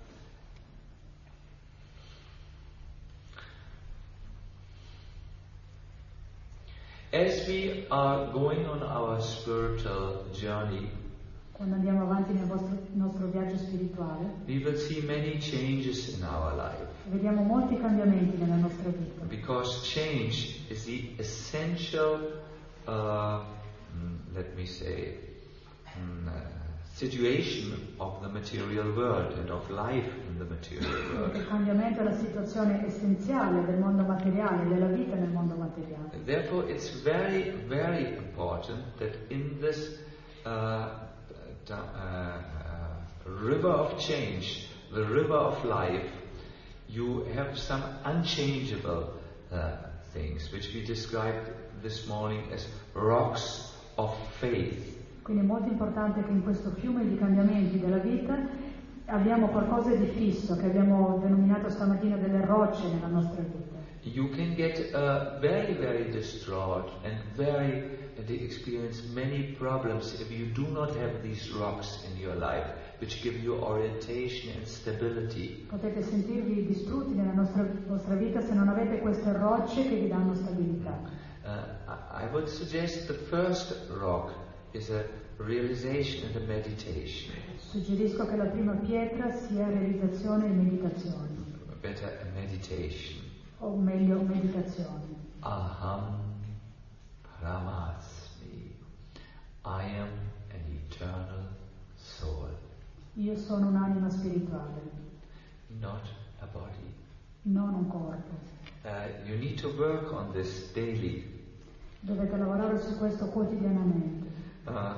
as we are going on our spiritual journey, Quando andiamo avanti nel vostro, nostro viaggio spirituale, we will see many changes in our life. vediamo molti cambiamenti nella nostra vita. Because change is the essential, uh, mm, let me say, mm, uh, situation of the material world and of life in the material Il world. cambiamento è la situazione essenziale del mondo materiale, della vita nel mondo materiale. Therefore, it's very, very important that in this uh, uh, uh, river of change, the river of life, you have some unchangeable uh, things, which we described this morning as rocks of faith. Quindi è molto importante che in questo fiume di cambiamenti della vita abbiamo qualcosa di fisso, che abbiamo denominato stamattina delle rocce nella nostra vita. You can get uh, very, very distraught and very uh, experience many problems if you do not have these rocks in your life, which give you orientation and stability. Potete sentirvi distrutti nella nostra, vostra vita se non avete queste rocce che vi danno stabilità. Uh, I I would suggest the first rock is a realization and a meditation. Suggerisco che la prima pietra sia realizzazione e meditazione, Better a meditation. o meglio meditazione. Aham Brahmasmi. I am an eternal soul, Io sono un'anima spirituale, not a body. non un corpo. Uh, you need to work on this daily. Dovete lavorare su questo quotidianamente. Uh,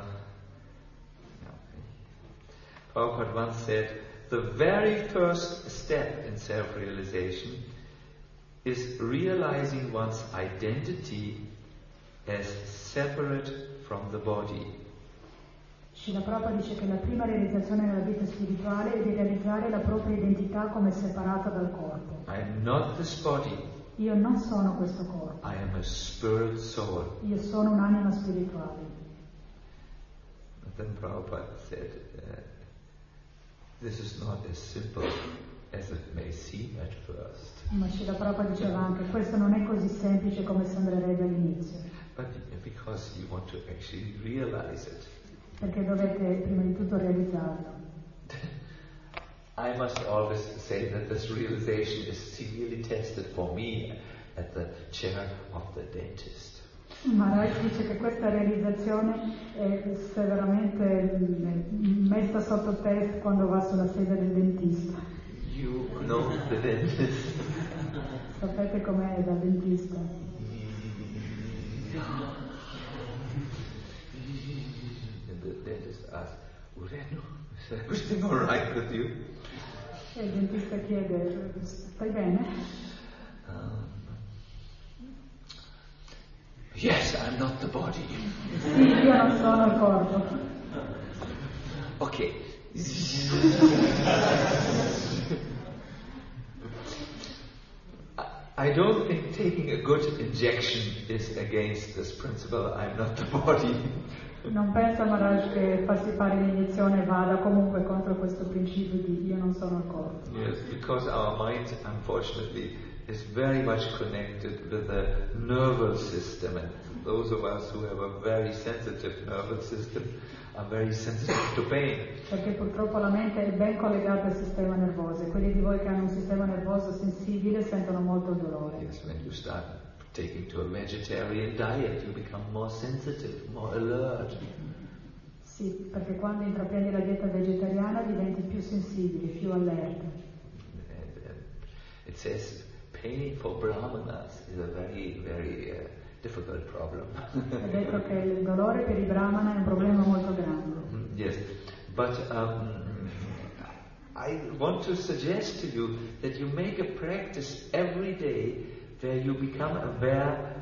Prabhupada once said, the very first step in self-realization is realizing one's identity as separate from the body. Srila Prabhupada dice che la prima realizzazione nella vita spirituale è di realizzare la propria identità come separata dal corpo. I am not this body. Io non sono questo corpo, I am a spirit soul. io sono un'anima spirituale. And then Prabhupada said, uh, this is not as simple as it may seem at first. Ma Srila Prabhupada diceva anche, questo non è così semplice come sembrerebbe all'inizio, But because you want to actually realize it. perché dovete prima di tutto realizzarlo. I must always say that this realization is severely tested for me at the chair of the dentist. Maharaj dice che questa realizzazione è severamente mm, messa sotto test quando va sulla sedia del dentista. You know the dentist. Sapete com'è da dentista? And the dentist asks, Ureno, is everything all right with you? E il dentista chiede, stai bene? Um, yes, I'm not the body. Sì, io non sono il corpo. Okay. I don't think taking a good injection is against this principle, I'm not the body. Non pensa Maharaj che farsi fare l'iniezione vada comunque contro questo principio di io non sono il corpo. Yes, because our mind, unfortunately, is very much connected with the nervous system, and those of us who have a very sensitive nervous system are very sensitive to pain. Perché purtroppo la mente è ben collegata al sistema nervoso e quelli di voi che hanno un sistema nervoso sensibile sentono molto dolore. Yes, when you start taking to a vegetarian diet, you become more sensitive, more alert. Sì, perché quando intraprendi la dieta vegetariana diventi più sensibile, più allerta. And, and it says pain for brahmanas is a very, very uh, difficult problem. È detto che il dolore per i brahmana è un problema molto grande. Yes, but um, I want to suggest to you that you make a practice every day where you become aware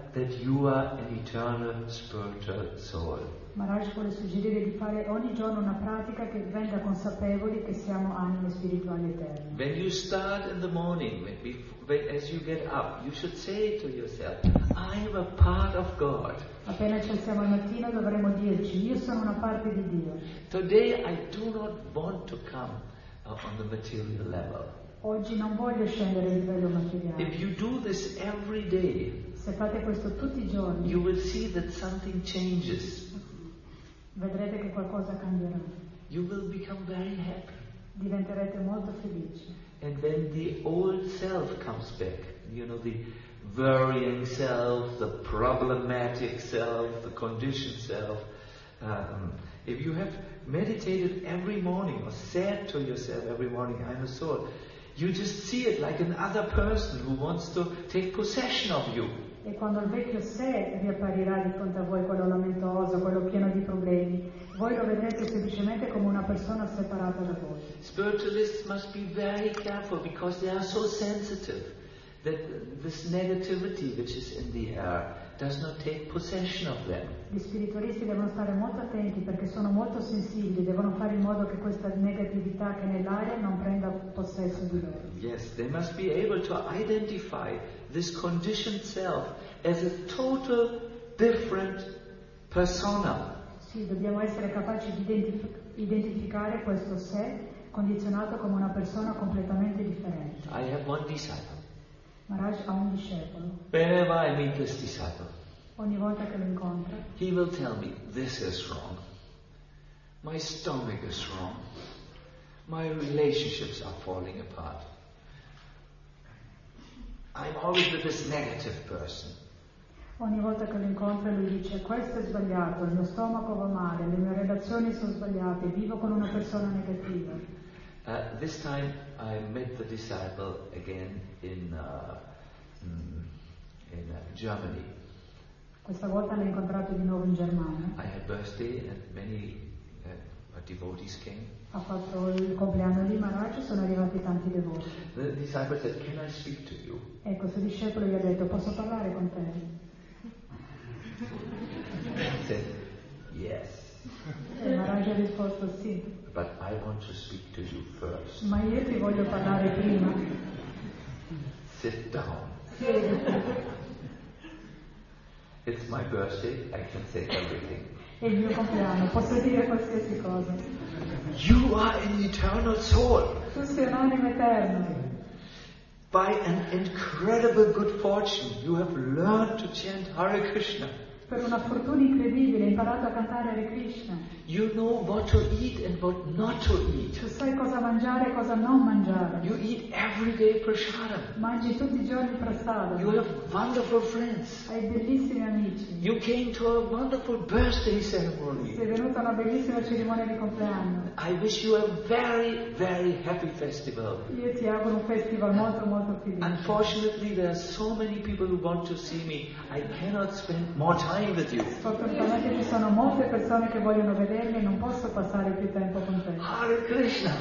that you are an eternal spiritual soul. Maharaj vuole suggerire di fare ogni giorno una pratica che renda consapevoli che siamo anime spirituali eterne. When you start in the morning, when, when, as you get up, you should say to yourself, I am a part of God. Appena ci alziamo al mattino dovremo dirci, io sono una parte di Dio. Today I do not want to come uh, on the material level. Oggi non voglio scendere a livello materiale. If you do this every day, Se fate questo tutti i giorni, you will see that something changes. vedrete che qualcosa cambierà. You will become very happy. Diventerete molto felici. And then the old self comes back. You know, the worrying self, the problematic self, the conditioned self. Um, if you have meditated every morning or said to yourself every morning, I'm a soul, you just see it like another person who wants to take possession of you. E quando il vecchio sé riapparirà di fronte a voi, quello lamentoso, quello pieno di problemi, voi lo vedrete semplicemente come una persona separata da voi. Spiritualists must be very careful because they are so sensitive that this negativity which is in the air does not take possession of them. Gli spiritualisti devono stare molto attenti perché sono molto sensibili, devono fare in modo che questa negatività che è nell'aria non prenda possesso di loro. Yes, they must be able to identify this conditioned self as a total different persona. Sì, dobbiamo essere capaci di identif- identificare questo sé condizionato come una persona completamente differente. I have one disciple. Maharaj ha un discepolo. Whenever I meet this disciple, Ogni volta che lo incontra, he will tell me, this is wrong. My stomach is wrong. My relationships are falling apart. I'm always with this negative person. ogni volta che lo incontra lui dice questo è sbagliato, il mio stomaco va male, le mie relazioni sono sbagliate, vivo con una persona negativa. Uh, this time I met the disciple again in, uh, mm, in uh, Germany. Questa volta l'ho incontrato di nuovo in Germania. I had birthday and many uh, devotees came. Ha fatto il compleanno di Maharaj, sono arrivati tanti devoti. The disciple said, can I speak to you? E questo discepolo gli ha detto, posso parlare con te? I said, yes, E Maharaj ha risposto sì, but I want to speak to you first. ma io ti voglio parlare prima. Sit down. Siediti. It's my birthday, I can say everything. È il mio compleanno, posso dire qualsiasi cosa. You are an eternal soul. Tu sei un'anima eterna. By an incredible good fortune, you have learned to chant Hare Krishna. Per una fortuna incredibile hai imparato a cantare Hare Krishna. You know what to eat and what not to eat. Tu sai cosa mangiare e cosa non mangiare. You eat every day prasadam. Mangi tutti i giorni prasada. You have wonderful friends. Hai bellissimi amici. You came to a wonderful birthday ceremony. Sei venuto a una bellissima cerimonia di compleanno. I wish you a very, very happy festival. Io ti auguro un festival molto molto felice. Unfortunately, there are so many people who want to see me. I cannot spend more time with you. Fortunatamente ci sono molte persone che vogliono vedermi e non posso passare più tempo con te. Hare Krishna.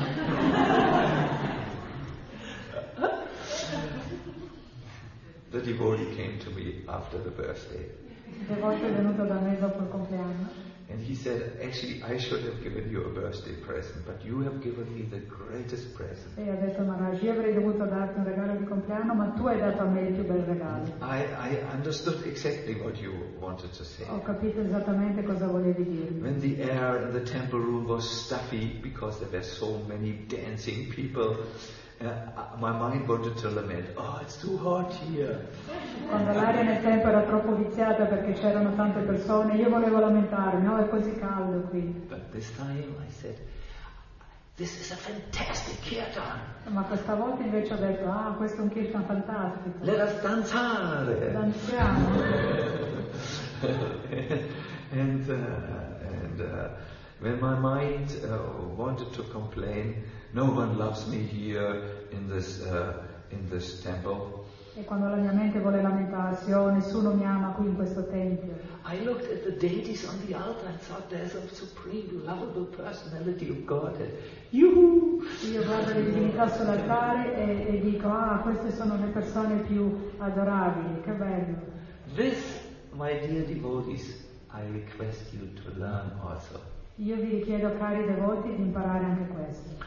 The devotee came to me after the birthday. Il devoto è venuto da me dopo il compleanno. And he said, actually, I should have given you a birthday present, but you have given me the greatest present. E ha detto Maharaj, io avrei dovuto darti un regalo di compleanno, ma tu hai dato a me il più bel regalo. I, I understood exactly what you wanted to say. Ho capito esattamente cosa volevi dirmi. When the air in the temple room was stuffy because there were so many dancing people, uh, my mind wanted to lament, oh, it's too hot here. Quando l'aria nel tempo era troppo viziata perché c'erano tante persone, io volevo lamentarmi, no, è così caldo qui. But this time I said, this is a fantastic kirtan. Ma questa volta invece ho detto, ah, questo è un kirtan fantastico. Let us danzare. Danziamo. and uh, and uh, when my mind uh, wanted to complain, no one loves me here in this uh, in this temple. E quando la mia mente vuole lamentarsi, oh, nessuno mi ama qui in questo tempio. I looked at the deities on the altar and thought there's a supreme lovable personality of Godhead. You. Io guardo le divinità sull'altare e, e dico, ah, queste sono le persone più adorabili, che bello. This my dear devotees, I request you to learn also. Io vi richiedo, cari devoti, di imparare anche questo.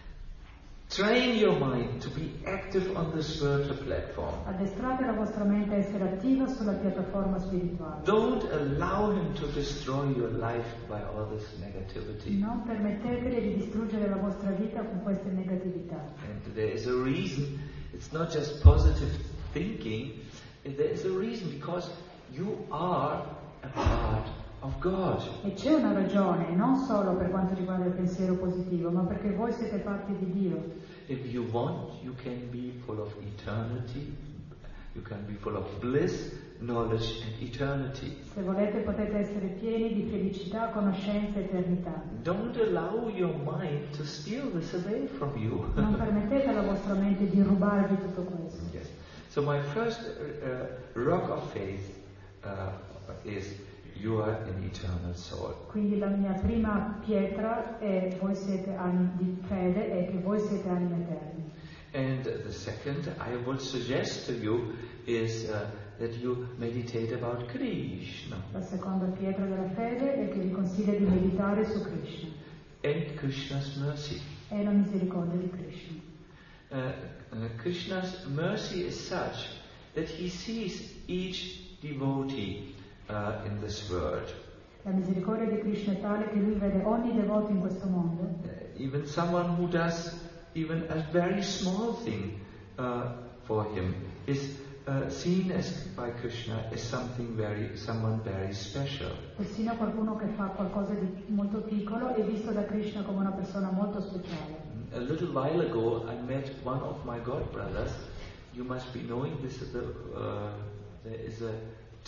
Train your mind to be active on the spiritual platform. Addestrate la vostra mente a essere attiva sulla piattaforma spirituale. Don't allow him to destroy your life by all this negativity. Non permettetegli di distruggere la vostra vita con queste negatività. And there is a reason. It's not just positive thinking. There is a reason, because you are a part of God. E c'è una ragione, non solo per quanto riguarda il pensiero positivo, ma perché voi siete parte di Dio. If you want, you can be full of eternity. You can be full of bliss, knowledge and eternity. Se volete potete essere pieni di felicità, conoscenza e eternità. Don't allow your mind to steal this away from you. Non permettete alla vostra mente di rubarvi tutto questo. Yes. So my first uh, rock of faith uh, is you are an eternal soul. Quindi la mia prima pietra è voi siete anime di fede e che voi siete anime eterne. And the second I would suggest to you is uh, that you meditate about Krishna. La seconda pietra della fede è che vi consiglia di meditare su Krishna And Krishna's mercy. e la misericordia di Krishna. Uh, uh, Krishna's mercy is such that he sees each devotee uh, in this world. La misericordia di Krishna è tale che lui vede ogni devoto in questo mondo, Uh, even someone who does even a very small thing uh, for him is uh, seen as by Krishna as something very, someone very special. persino qualcuno che fa qualcosa di molto piccolo è visto da Krishna come una persona molto speciale. A little while ago, I met one of my god brothers. You must be knowing this. Is the, uh, there is a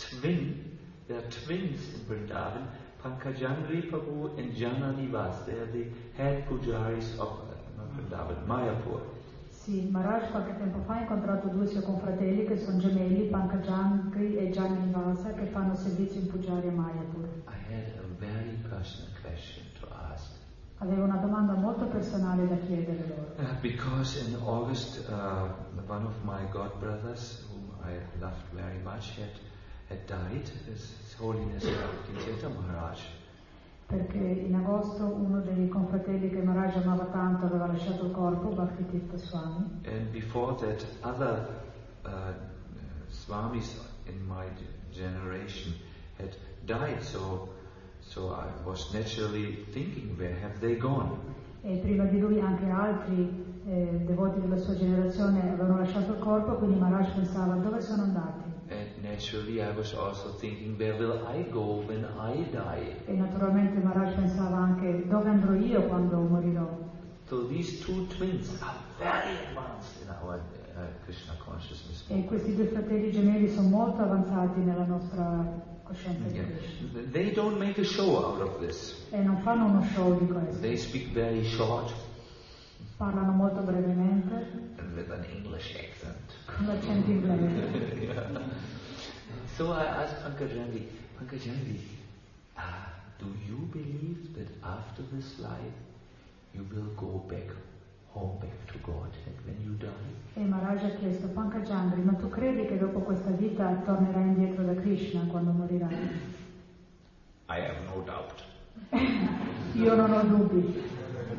twin. There are twins in Vrindavan. Pankajangri Prabhu and Janani Vas. They are the head pujaris of uh, Vrindavan, Mayapur. Sì, Maharaj qualche tempo fa ha incontrato due suoi confratelli che sono gemelli, Pankajangri e Jananivasa, che fanno servizio in Pujari a Mayapur. I had a very personal question to ask. Avevo una domanda molto personale da chiedere loro. Uh, because in August, uh, one of my god brothers, whom I loved very much, had, had died. His, His Holiness Bhakti Maharaj. Perché in agosto uno dei confratelli che Maharaj amava tanto aveva lasciato il corpo, Bhaktitirtha Swami. And before that, other uh, Swamis in my generation had died, so so I was naturally thinking, where have they gone? E prima di lui anche altri eh, devoti della sua generazione avevano lasciato il corpo, quindi Maharaj pensava dove sono andati. And naturally I was also thinking, where will I go when I die? E naturalmente Maharaj pensava anche dove andrò io quando morirò. So these two twins are very advanced in our uh, Krishna consciousness. E questi due fratelli gemelli sono molto avanzati nella nostra coscienza di Yeah. Krishna. They don't make a show out of this. E non fanno uno show di questo. They speak very short Parlano molto brevemente, and with an English accent. con l'accento inglese. Yeah. So I asked Pankajangri, Pankajangri, uh, do you believe that after this life you will go back home, back to God, and when you die? E Maharaj ha chiesto, Pankajangri, ma tu credi che dopo questa vita tornerai indietro da Krishna quando morirai? I have no doubt. Io non ho dubbi.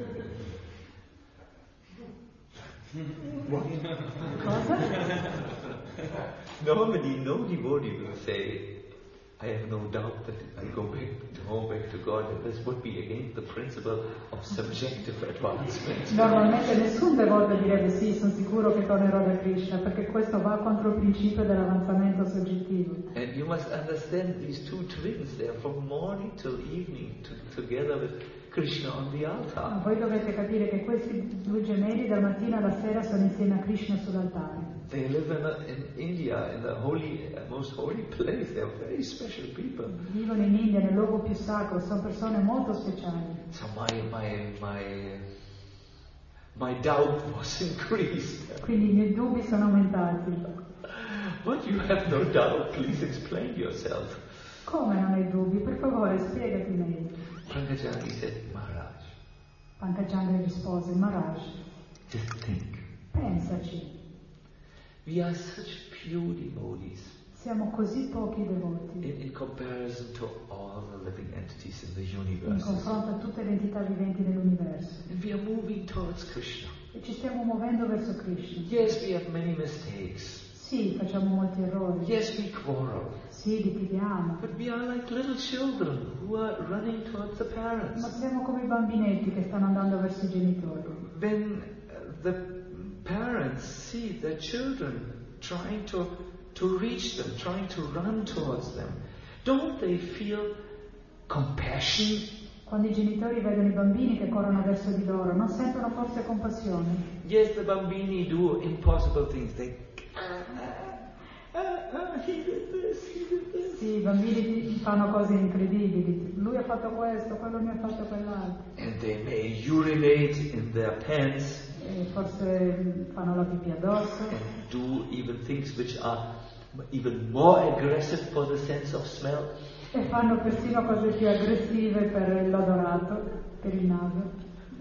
Cosa? Normally, no devotee will say, I have no doubt that I go back home, back to God. And this would be against the principle of subjective advancement. Normalmente nessun devoto direbbe sì, sono sicuro che tornerò da Krishna, perché questo va contro il principio dell'avanzamento soggettivo. And you must understand these two twins, they are from morning till evening to, together with Krishna on the Ma altar. voi dovete capire che questi due gemelli dal mattino alla sera sono insieme a Krishna sull'altare. They live in, a, in India, in the holy, uh, most holy place. They are very special people. Vivono in India, nel luogo più sacro, sono persone molto speciali. So my, my, my, my doubt was increased. Quindi i miei dubbi sono aumentati. But you have no doubt, please explain yourself. Come non hai dubbi? Per favore, spiegati meglio. Pankajangri said, Maharaj, Pankajangri rispose, Maharaj, just think. pensaci. We are such pure devotees. Siamo così pochi devoti in, in comparison to all the living entities in the in universe. confronto a tutte le entità viventi dell'universo. And we are moving towards Krishna. E ci stiamo muovendo verso Krishna. Yes, we have many mistakes. Sì, facciamo molti errori. Yes, we quarrel. Sì, litighiamo. But we are like little children who are running towards the parents. Ma siamo come i bambinetti che stanno andando verso i genitori. When uh, the parents see their children trying to, to reach them, trying to run towards them, don't they feel compassion? Quando i genitori vedono i bambini che corrono verso di loro, non sentono forse compassione? Yes, the bambini do impossible things. They, ah, ah, ah, he did this, he did this. Sì, i bambini fanno cose incredibili. Lui ha fatto questo, quello mi ha fatto quell'altro. And they may urinate in their pants E forse fanno la pipì addosso. and do even things which are even more aggressive for the sense of smell. E fanno persino cose più aggressive per l'odorato, per il naso.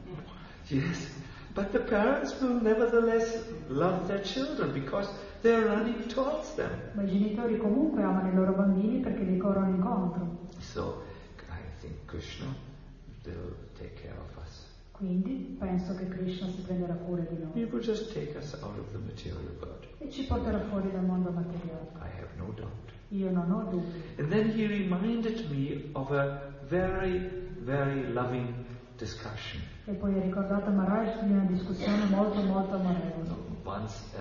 Yes, but the parents will nevertheless love their children because they're running towards them. Ma i genitori comunque amano i loro bambini perché li corrono incontro. So I think Krishna will take care of us. Quindi penso che Krishna si prenderà cura di He noi will just take us out of the material world. e ci porterà fuori dal mondo materiale. I have no doubt. Io non ho dubbi. And then he reminded me of a very, very loving discussion. E poi ha ricordato Maharaj di una discussione molto molto amorevole. Once uh,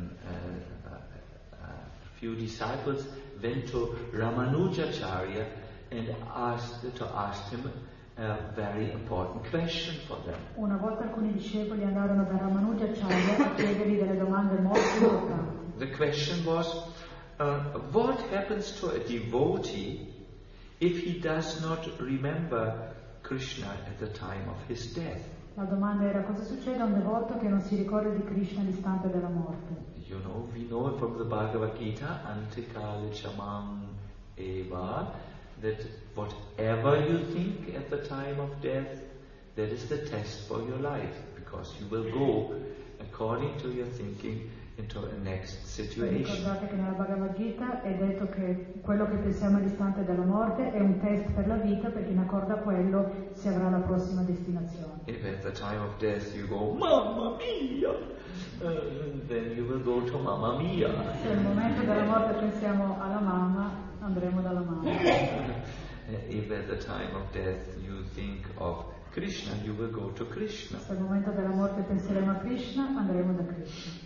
uh, uh, a few disciples went to Ramanujacharya and asked to ask him a very important question for them. Una volta alcuni discepoli andarono da Ramanujacharya a chiedergli delle domande molto importanti. The question was, uh, what happens to a devotee if he does not remember Krishna at the time of his death? La domanda era: cosa succede a un devoto che non si ricorda di Krishna all'istante della morte? You know, we know from the Bhagavad Gita, Antikale Chamam Eva, that whatever you think at the time of death, that is the test for your life, because you will go according to your thinking into a next situation. Ricordate che nella Bhagavad Gita è detto che quello che pensiamo all'istante della morte è un test per la vita, perché in accordo a quello si avrà la prossima destinazione. If at the time of death you go, Mamma Mia, uh, then you will go to Mamma Mia. Se al momento della morte pensiamo alla mamma, andremo dalla mamma. If at the time of death you think of Krishna, you will go to Krishna. Se al momento della morte penseremo a Krishna, andremo da Krishna.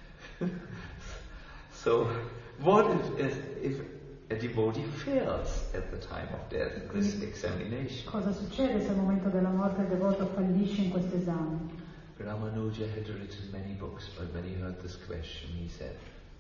So, what if, if a devotee fails at the time of death in this examination? Cosa succede se al momento della morte il devoto fallisce in questo esame? Ramanuja had written many books, but when he heard this question, he said,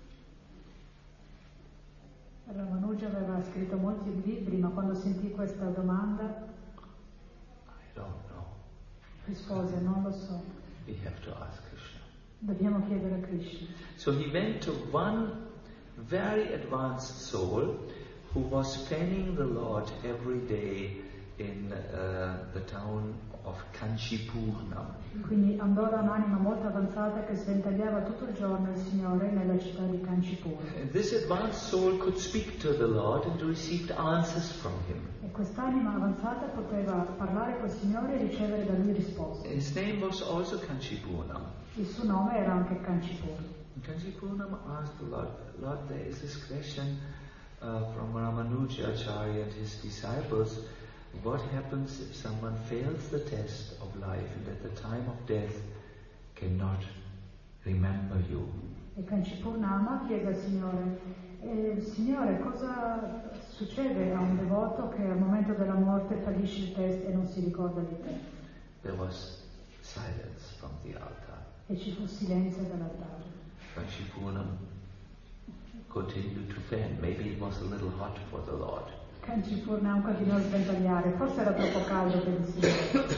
Ramanuja aveva scritto molti libri, ma quando sentì questa domanda I don't know. rispose: non lo so, We have to ask Krishna. dobbiamo chiedere a Krishna. So he went to one very advanced soul who was fanning the Lord every day in uh, the town of Kanchipurnam. Quindi andò da un'anima molto avanzata che sventagliava tutto il giorno il Signore nella città di Kanchipur. And this advanced soul could speak to the Lord and received answers from him. E quest'anima avanzata poteva parlare col Signore e ricevere da lui risposte. His name was also Kanchipurnam. Il suo nome era anche Kanchipur. Kanchipurnam asked the Lord, Lord, there is this question uh, from Ramanujacharya and his disciples. What happens if someone fails the test of life and at the time of death cannot remember you? E Kanchipurnama chiede al Signore: eh, Signore, cosa succede a un devoto che al momento della morte fallisce il test e non si ricorda di te? There was silence from the altar. E ci fu silenzio dall'altare. Kanchipurnam continued to fan. Maybe it was a little hot for the Lord. Kanchipurnam continuò a sventagliare, forse era troppo caldo per il Signore.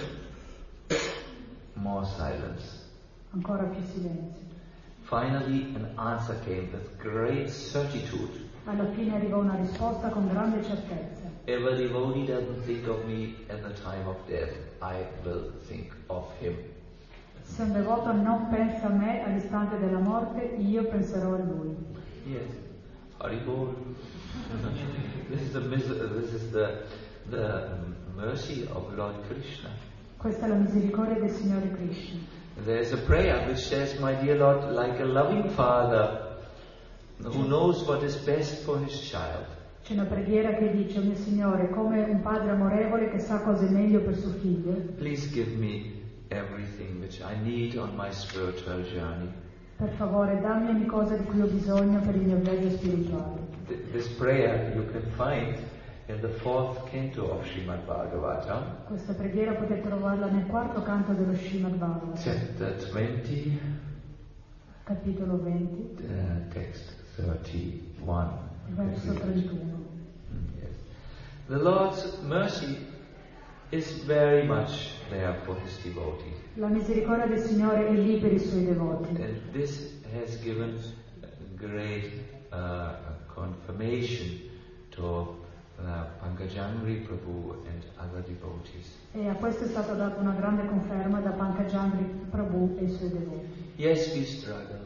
More silence. Ancora più silenzio. Finally, an answer came with great certitude. Alla fine arrivò una risposta con grande certezza. If a devotee doesn't think of me at the time of death, I will think of him. Se un devoto non pensa a me all'istante della morte, io penserò a lui. Yes. Haribol. This is the mis- this is the the mercy of Lord Krishna. Questa è la misericordia del Signore Krishna. There's a prayer which says, "My dear Lord, like a loving father who knows what is best for his child." C'è una preghiera che dice: "O mio Signore, come un padre amorevole che sa cosa è meglio per suo figlio, Please give me everything which I need on my spiritual journey." per favore dammi ogni cosa di cui ho bisogno per il mio viaggio spirituale." Th- This prayer you can find in the fourth canto of Srimad Bhagavatam, Questa preghiera potete trovarla nel quarto canto dello Srimad Bhagavatam, chapter twenty, capitolo venti, uh, text thirty-one. verso trentuno. Mm, yes. The Lord's mercy is very much there for His devotees. La misericordia del Signore è lì per i Suoi devoti. And this has given great uh, confirmation to uh, Pankajangri Prabhu and other devotees. E a questo è stata data una grande conferma da Pankajangri Prabhu e i Suoi devoti. Yes, we struggle.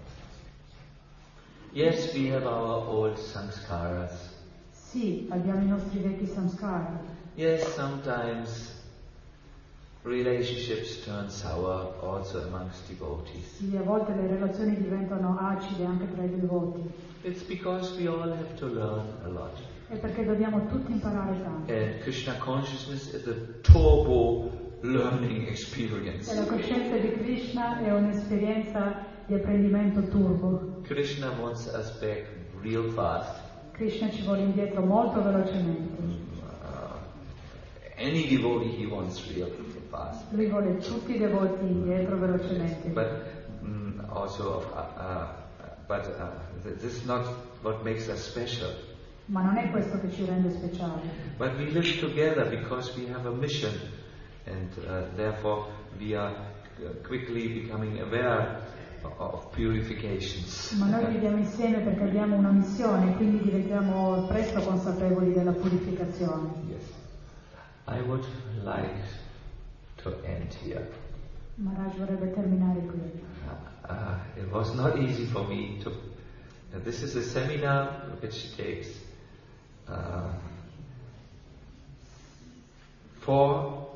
Yes, we have our old sanskaras. Sì, abbiamo i nostri vecchi samskara. Yes, sometimes relationships turn sour also amongst devotees. Sì, a volte le relazioni diventano acide anche tra i devoti. It's because we all have to learn a lot. È perché dobbiamo tutti imparare tanto. And Krishna consciousness is a turbo learning experience. E la coscienza di Krishna è un'esperienza di apprendimento turbo. Krishna wants us back real fast. Krishna ci vuole indietro molto velocemente. Uh, any devotee he wants real fast. Lui vuole tutti i devoti indietro velocemente. But mm, also, uh, uh, but uh, th- this is not what makes us special. Ma non è questo che ci rende speciali. But we live together because we have a mission, and uh, therefore we are uh, quickly becoming aware of purifications. Ma noi viviamo insieme perché abbiamo una missione, quindi diventiamo presto consapevoli della purificazione. Yes. I would like to end here. Maharaj vorrebbe terminare qui. Uh, uh, it was not easy for me to. Uh, this is a seminar which takes uh, four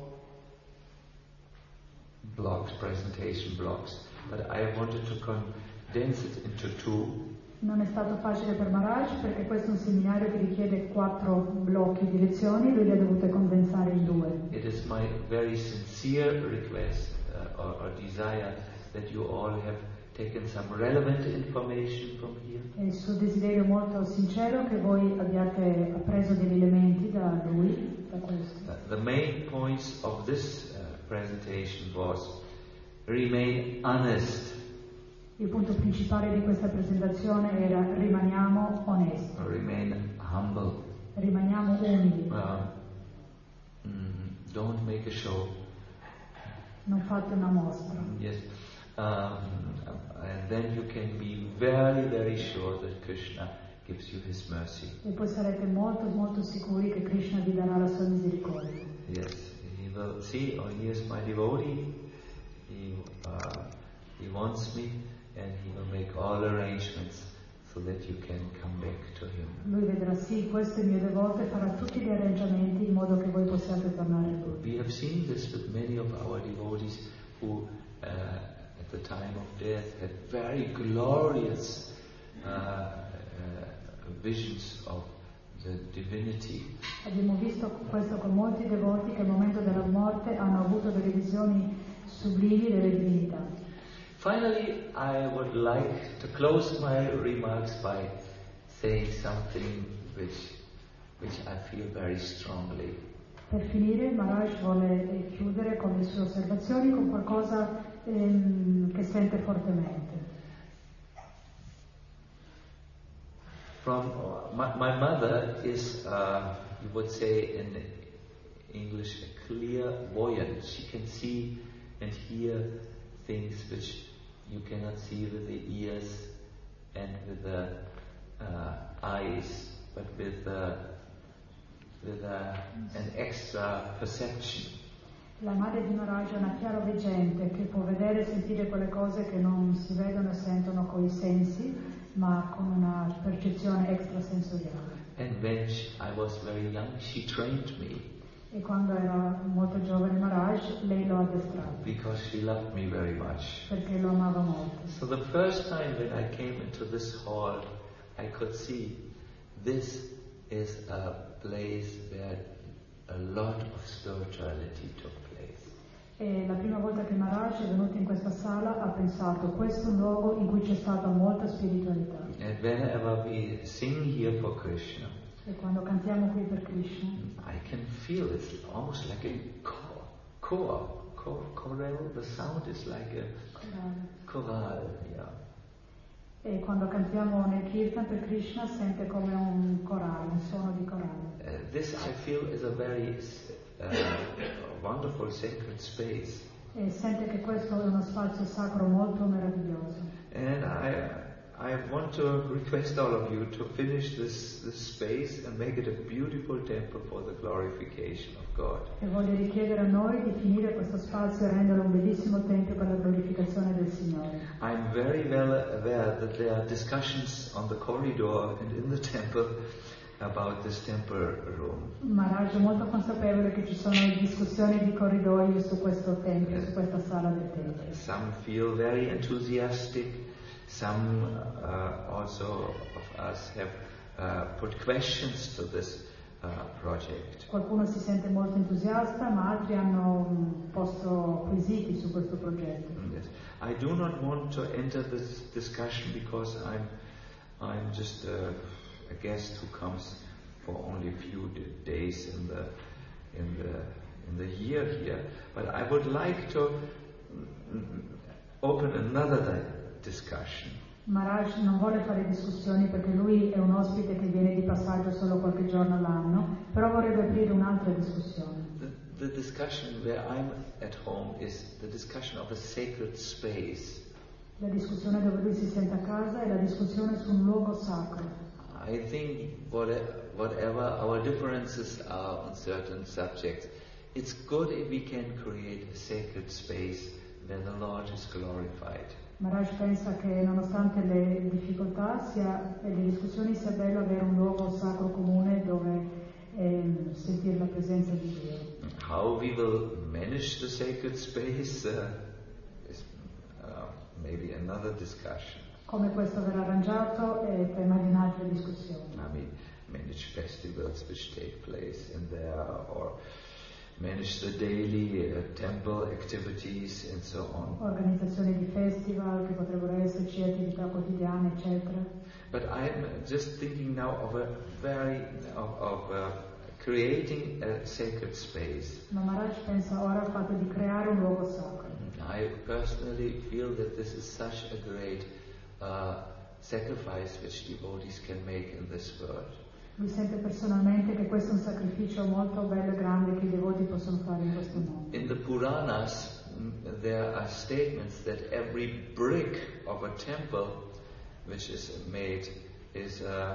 blocks, presentation blocks, but I wanted to condense it into two. Non è stato facile per Maharaj perché questo è un seminario che richiede quattro blocchi di lezioni, lui li ha dovute condensare in due. It is my very sincere request uh, or, or desire that you all have taken some relevant information from here. È il suo desiderio molto sincero che voi abbiate appreso degli elementi da lui, da questo. Uh, the main points of this uh, presentation was remain honest, Il punto principale di questa presentazione era rimaniamo onesti, remain humble, rimaniamo umili, uh, mm, don't make a show. non fate una mostra. Yes, um, and then you can be very, very sure that Krishna gives you His mercy. E poi sarete molto molto sicuri che Krishna vi darà la sua misericordia. Yes, He will see, oh, here's my devotee. He uh, He wants me, and He will make all arrangements so that you can come back to Him. Lui vedrà sì, questo è il mio devoto e farà tutti gli arrangiamenti in modo che voi possiate tornare a lui. We have seen this with many of our devotees who, uh, at the time of death, had very glorious uh, uh, visions of the divinity. Abbiamo visto questo con molti devoti che al momento della morte hanno avuto delle visioni sublimi delle divinità. Finally, I would like to close my remarks by saying something which, which I feel very strongly. Per finire, Maharaj vuole chiudere con le sue osservazioni con qualcosa ehm, che sente fortemente. From uh, my, my mother is, uh, you would say in English, a clairvoyant. She can see and hear things which you cannot see with the ears and with the uh, eyes, but with, uh, with uh, an extra perception. La madre di Maharaj è una chiaroveggente che può vedere e sentire quelle cose che non si vedono e sentono con i sensi, ma con una percezione extrasensoriale. And when she, I was very young, she trained me E quando era molto giovane Maharaj, lei lo addestrava, because she loved me very much. perché lo amava molto. So the first time when I came into this hall, I could see this is a place where a lot of spirituality took place. E la prima volta che Maharaj è venuto in questa sala ha pensato, questo è un luogo in cui c'è stata molta spiritualità. And whenever we sing here for Krishna, E quando cantiamo qui per Krishna, I can feel it's almost like a core, core, core, chorale. The sound is like a corale. chorale, yeah. E quando cantiamo nel Kirtan per Krishna sente come un corale, un suono di corale. Uh, this I feel is a very uh, wonderful sacred space. E sente che questo è uno spazio sacro molto meraviglioso. And I, I want to request all of you to finish this, this space and make it a beautiful temple for the glorification of God. E voglio richiedere a noi di finire questo spazio e renderlo un bellissimo tempio per la glorificazione del Signore. I'm very well aware that there are discussions on the corridor and in the temple about this temple room. Maharaj è molto consapevole che ci sono discussioni di corridoio su questo tempio, su questa sala del tempio. Some feel very enthusiastic. Some uh, also of us have uh, put questions to this uh, project. Qualcuno si sente molto entusiasta, ma altri hanno mm, posto quesiti su questo progetto. Yes. I do not want to enter this discussion because I'm, I'm just a, a guest who comes for only a few d- days in the, in the, in the year here. But I would like to mm, open another di- discussion. Maharaj non vuole fare discussioni perché lui è un ospite che viene di passaggio solo qualche giorno all'anno, però vorrebbe aprire un'altra discussione. The, the discussion where I'm at home is the discussion of a sacred space. La discussione dove lui si sente a casa è la discussione su un luogo sacro. I think whatever, whatever our differences are on certain subjects, it's good if we can create a sacred space where the Lord is glorified. Maharaj pensa che nonostante le difficoltà sia, e le discussioni sia bello avere un luogo sacro comune dove ehm, sentire la presenza di Dio. How we will manage the sacred space uh, is uh, maybe another discussion. Come questo verrà arrangiato è tema di un'altra discussione. I mean, manage festivals which take place in there, or manage the daily uh, temple activities and so on. Organizzazione di festival che potrebbero esserci, attività quotidiane, eccetera. But I'm just thinking now of a very of, of uh, creating a sacred space. Ma Maharaj pensa ora al fatto di creare un luogo sacro. I personally feel that this is such a great uh, sacrifice which devotees can make in this world. Lui sente personalmente che questo è un sacrificio molto bello e grande che i devoti possono fare in questo mondo. In the Puranas, mm, there are statements that every brick of a temple which is made is uh,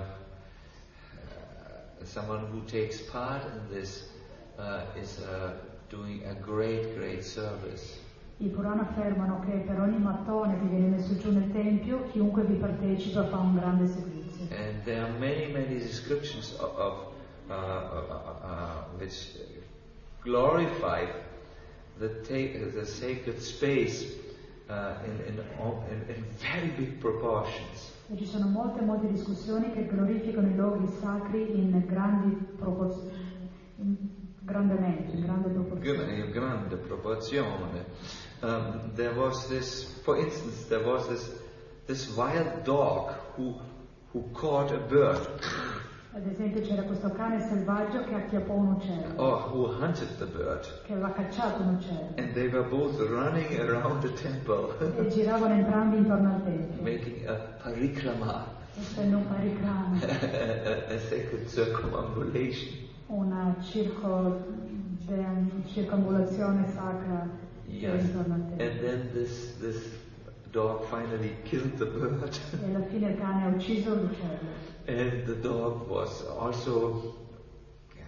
uh, someone who takes part in this uh, is uh, doing a great, great service. I Purana affermano che per ogni mattone che viene messo giù nel tempio, chiunque vi partecipa fa un grande servizio. And there are many, many descriptions of, of uh, uh, uh, which glorify the, ta- the sacred space uh, in, in, in, in very big proportions. E ci sono molte, molte discussioni che glorificano i luoghi sacri in grandi proporzioni, grandemente, in grande proporzione. In grande proporzione. Um, there was this, for instance, there was this, this wild dog who who caught a bird. Ad esempio c'era questo cane selvaggio che acchiappò un uccello. Or who hunted the bird. Che aveva cacciato un uccello. And they were both running around the temple. E giravano entrambi intorno al tempio. Making a parikrama. Facendo un parikrama. a, a sacred circumambulation. Una circo, de, circambulazione sacra Yes. intorno al tempio. And then this this dog finally killed the bird. E alla fine il cane ha ucciso l'uccello. And the dog was also, I don't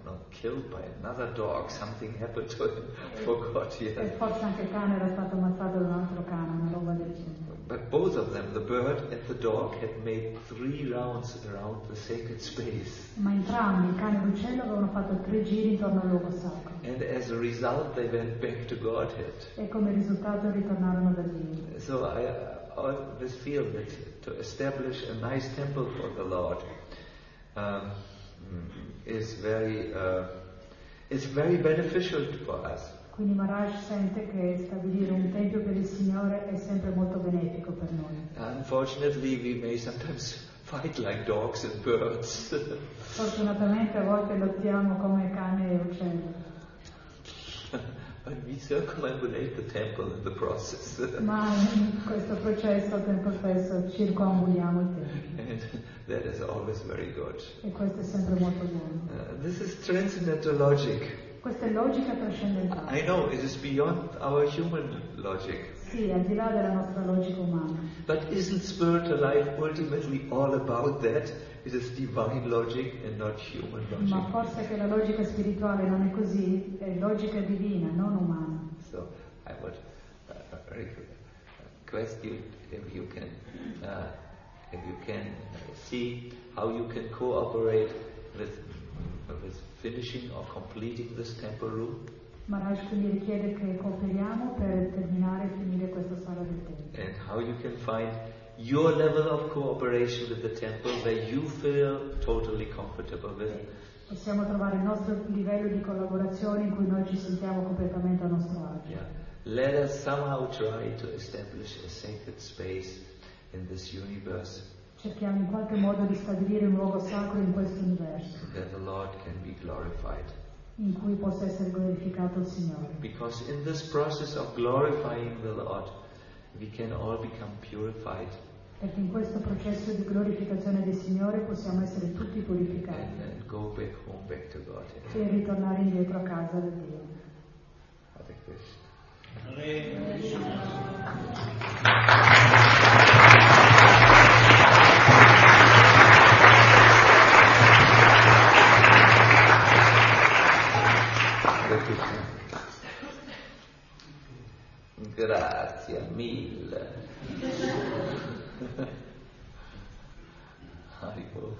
know, killed by another dog. Something happened to him. Forgot E yet. forse anche il cane era stato ammazzato da un altro cane, una roba del genere. But both of them, the bird and the dog, had made three rounds around the sacred space. Ma entrambi, il cane e l'uccello, avevano fatto tre giri intorno al luogo sacro. And as a result, they went back to Godhead. E come risultato ritornarono da Dio. So I uh, always feel that to establish a nice temple for the Lord um, is very uh, is very beneficial for us. Quindi Maharaj sente che stabilire un tempio per il Signore è sempre molto benefico per noi. Unfortunately, we may sometimes fight like dogs and birds. Fortunatamente a volte lottiamo come cane e uccello. But we circumambulate the temple in the process. Ma in questo processo al tempo stesso circoambuliamo il tempio. And that is always very good. E questo è sempre molto buono. Uh, this is transcendental logic. Questa è logica trascendentale. I know it is beyond our human logic. Sì, al di là della nostra logica umana. But isn't spiritual life ultimately all about that? It is divine logic and not human logic. Ma forse che la logica spirituale non è così, è logica divina, non umana. So I would uh, request you if you can, uh, if you can see how you can cooperate with, with finishing or completing this temple room. Maharaj quindi richiede che cooperiamo per terminare e finire questa sala del tempio. And how you can find your level of cooperation with the temple where you feel totally comfortable with. Possiamo trovare il nostro livello di collaborazione in cui noi ci sentiamo completamente a nostro agio. Yeah. Let us somehow try to establish a sacred space in this universe Cerchiamo in qualche modo di stabilire un luogo sacro in questo universo, that the Lord can be glorified. in cui possa essere glorificato il Signore. Because in this process of glorifying the Lord, we can all become purified Perché in questo processo di glorificazione del Signore possiamo essere tutti purificati and, and go back home, back to God. e ritornare indietro a casa da Dio. Hare Krishna. Hare Krishna. Grazie mille. Haribo.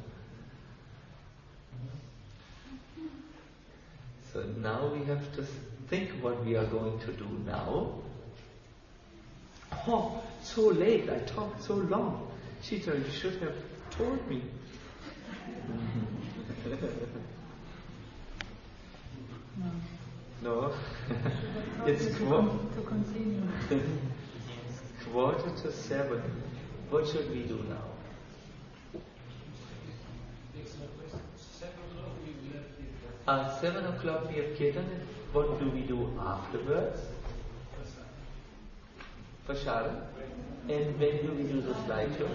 So now we have to think what we are going to do now. Oh, so late, I talked so long. Chitra, you should have told me. No. No? It's It's to, qu- con- to continue. quarter to seven. What should we do now? At seven o'clock we have Kirtan. What do we do afterwards? Prashadam. And when do we do the slideshow?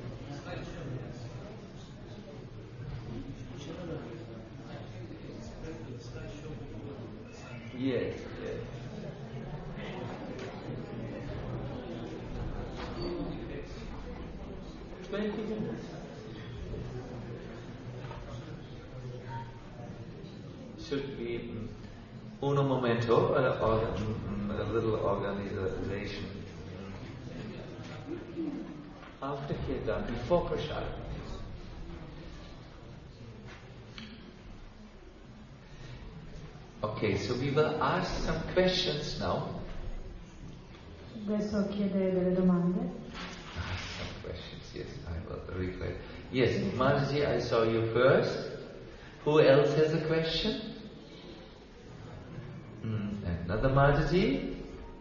Yes, yes. Twenty minutes. Should be mm, uno momento, uh, or, mm, a little organization. After Kirtan, before Prashad. Okay, so we will ask some questions now. Adesso chiede delle domande. Ask some questions, yes, I will request. Yes, Marji, I saw you first. Who else has a question? Mm, another Marji?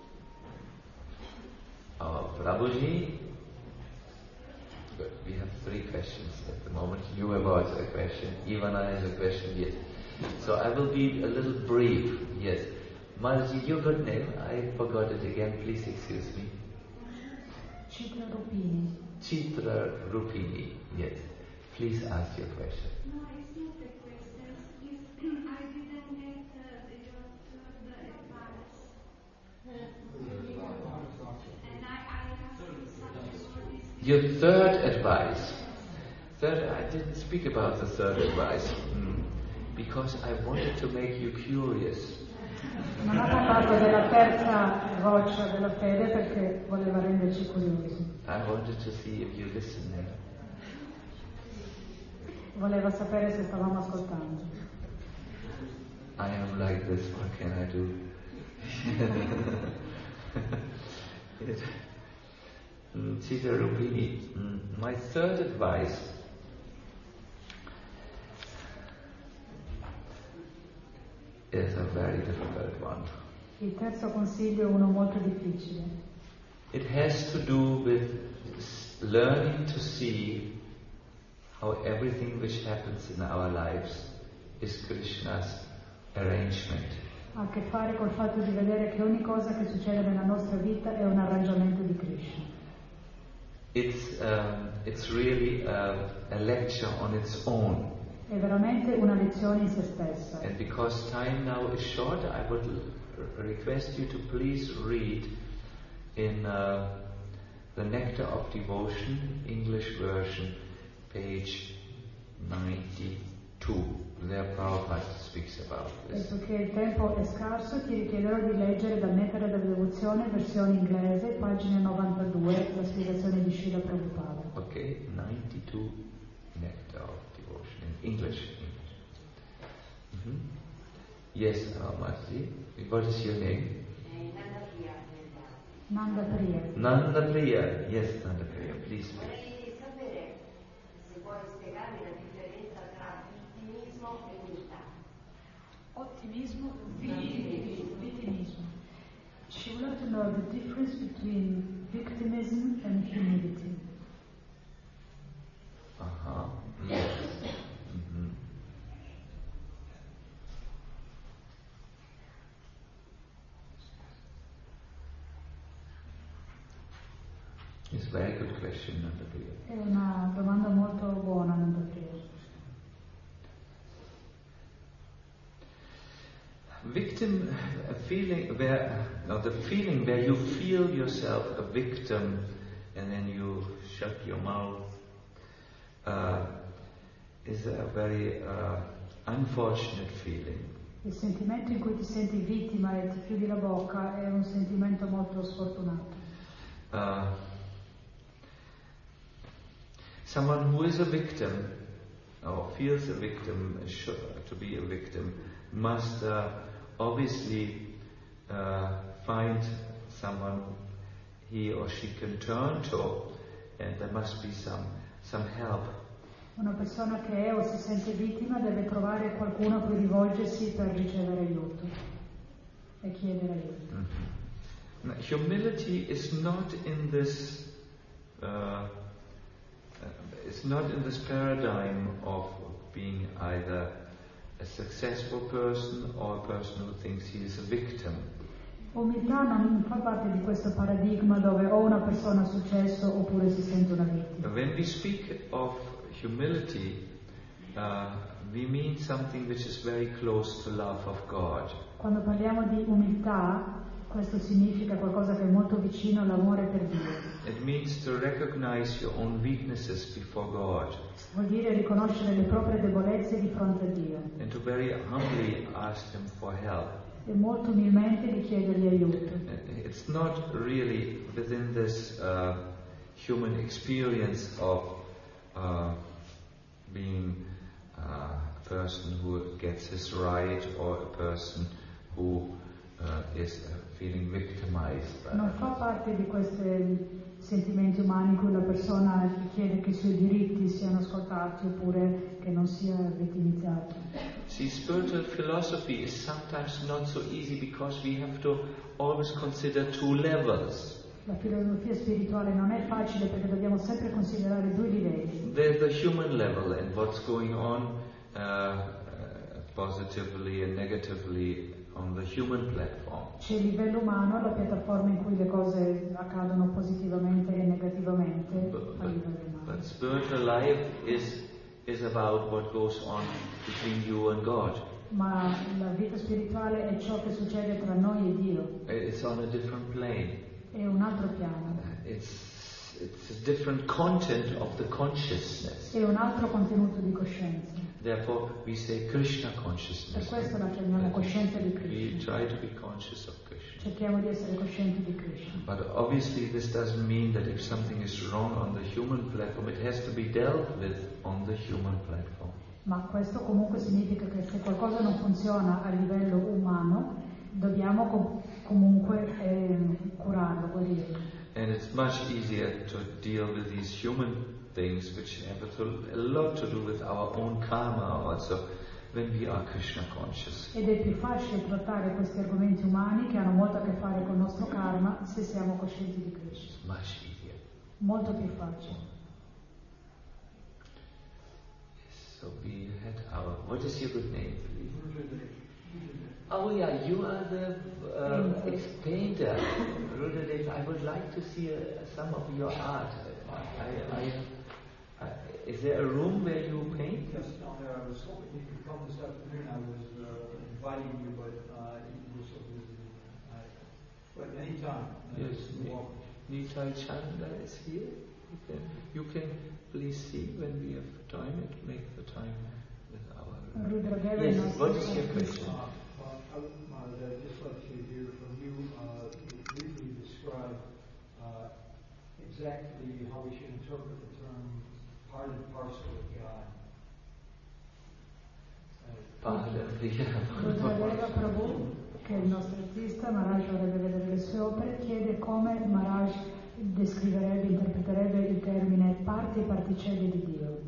Oh, Prabhuji? Good, we have three questions at the moment. You have also a question. Ivana has a question, yes. So I will be a little brief, yes. Marji, your good name, I forgot it again, please excuse me. Chitra Rupini. Chitra Rupini, yes. Please ask your question. No, it's not a question. It's, I didn't get uh, your third advice. And I, I asked you something for this. Your third advice. Third, I didn't speak about the third advice. Mm. because I wanted to make you curious. Non ha parlato della terza roccia della fede perché voleva renderci curiosi. I wanted to see if you listen there. Voleva sapere se stavamo ascoltando. I am like this, what can I do? It, mm, Sita Rupini, mm, my third advice is a very difficult one. Il terzo consiglio è uno molto difficile. It has to do with s- learning to see how everything which happens in our lives is Krishna's arrangement. Ha a che fare col fatto di vedere che ogni cosa che succede nella nostra vita è un arrangiamento di Krishna. It's, um, it's really a, a lecture on its own. È veramente una lezione in se stessa. And because time now is short, I would l- request you to please read in uh, the Nectar of Devotion, English version, page ninety-two. There Prabhupada speaks about E this. poiché il tempo è scarso, ti richiederò di leggere dal Nettare della Devozione, versione inglese, pagina novantadue, la spiegazione di Srila Prabhupada. Okay, ninety-two Nectar of Devotion in English. English. Mhm. Yes, Amati. What is your name? Nanda Priya. Nanda Priya. Yes, Nanda Priya. Please. Vorrei sapere se puoi spiegarmi la differenza tra vittimismo e umiltà. Ottimismo, vittimismo. She would like to know the difference between victimism and humility. Uh-huh. Yes. Mhm. It's a very good question, Nanda Priya. È una domanda molto buona, Nanda Priya. Victim a feeling where, no, the feeling where you feel yourself a victim and then you shut your mouth uh, is a very uh, unfortunate feeling. Il sentimento in cui ti senti vittima e ti chiudi la bocca è un sentimento molto sfortunato. Uh, someone who is a victim or feels a victim, sh- to be a victim, must uh, obviously uh, find someone he or she can turn to, and there must be some some help. Una persona che è o si sente vittima deve trovare qualcuno a cui rivolgersi per ricevere aiuto e chiedere aiuto. Mm-hmm. Now, humility is not in this. Uh, uh, it's not in this paradigm of being either a successful person or a person who thinks he is a victim. Umiltà non fa parte di questo paradigma dove o una persona ha successo oppure si sente una vittima. When we speak of humility, uh, we mean something which is very close to love of God. Quando parliamo di umiltà, questo significa qualcosa che è molto vicino all'amore per Dio. It means to recognize your own weaknesses before God Vuol dire riconoscere le proprie debolezze di fronte a Dio and to very humbly ask Him for help. e molto umilmente di chiedergli aiuto. It's not really within this uh, human experience of uh, being uh, a person who gets his right or a person who uh, is uh, feeling victimized. Non fa parte di questi sentimenti umani in cui la persona chiede che i suoi diritti siano ascoltati oppure che non sia vittimizzato. See, spiritual philosophy is sometimes not so easy because we have to always consider two levels. La filosofia spirituale non è facile perché dobbiamo sempre considerare due livelli. There's the human level and what's going on uh, uh, positively and negatively on the human platform. C'è il livello umano, la piattaforma in cui le cose accadono positivamente e negativamente But, a livello but, umano. but spiritual life is is about what goes on between you and God. Ma la vita spirituale è ciò che succede tra noi e Dio, It's on a different plane. è un altro piano, It's it's a different content of the consciousness. è un altro contenuto di coscienza. therefore we say Krishna Per consciousness. questo la chiamiamo coscienza di We Krishna. try to be conscious of Krishna. Cerchiamo di essere coscienti di Krishna. But obviously this doesn't mean that if something is wrong on the human platform, it has to be dealt with on the human platform. Ma questo comunque significa che se qualcosa non funziona a livello umano, dobbiamo com- comunque eh, curarlo, guarirlo. And it's much easier to deal with these human things which have a, to, a lot to do with our own karma also when we are Krishna conscious. Ed è più facile trattare questi argomenti umani che hanno molto a che fare con il nostro karma se siamo coscienti di Krishna. It's much easier. Molto più facile. So we had our, what is your good name, please? Oh yeah, you are the uh, ex-painter. Rudradev, I would like to see uh, some of your art. I, I, I, is there a room where you paint? Yes, down there. I was hoping you could come this afternoon. I was uh, inviting you, but uh, you were so busy. I, but anytime. uh, Yes, you're welcome. Nitai Chanda is here. You can, you can please see when we have time and make the time with our. Rudradev è il Yes, nostro what is your artista. question? Uh, well, I would uh, just like to hear from you uh, briefly describe uh, exactly how we should interpret the term part and parcel of God. Rudradev Prabhu, che è il nostro artista, Maharaj vorrebbe vedere le sue opere, chiede come Maharaj descriverebbe, interpreterebbe il termine parti e particelle di Dio.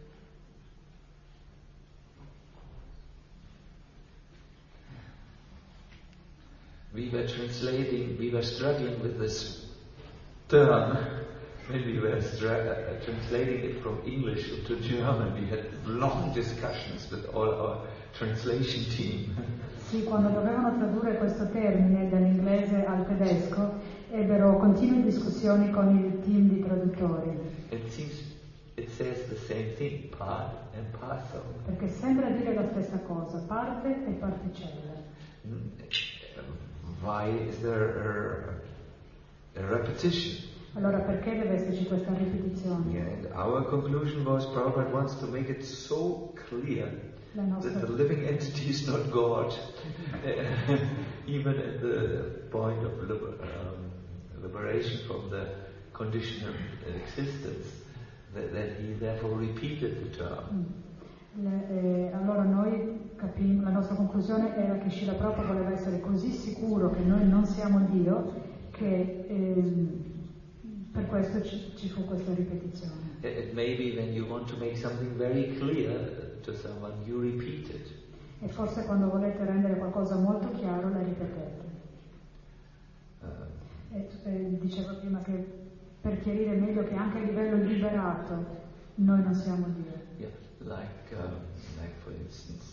We were translating, we were struggling with this term when we were stra- uh, translating it from English to German. We had long discussions with all our translation team. Sì, quando dovevano tradurre questo termine dall'inglese al tedesco, ebbero continue discussioni con il team di traduttori, It seems it says the same thing, part and parcel. perché sembra dire la stessa cosa, parte e particella. Mm, Why is there a, a repetition? Allora perché deve esserci questa ripetizione? Yeah, and our conclusion was Prabhupada wants to make it so clear La that nostra, the living entity is not God, even at the point of liber- um, liberation from the condition of existence, that, that he therefore repeated the term. le- eh, allora noi capimmo, la nostra conclusione era che Srila Prabhupada voleva essere così sicuro che noi non siamo Dio, che ehm, per questo ci, ci fu questa ripetizione. It, it may be when you want to make something very clear to someone, you repeat it. E forse quando volete rendere qualcosa molto chiaro la ripetete. Uh, E, e diceva prima che per chiarire meglio che anche a livello liberato noi non siamo Dio. yeah, like, um, like for instance,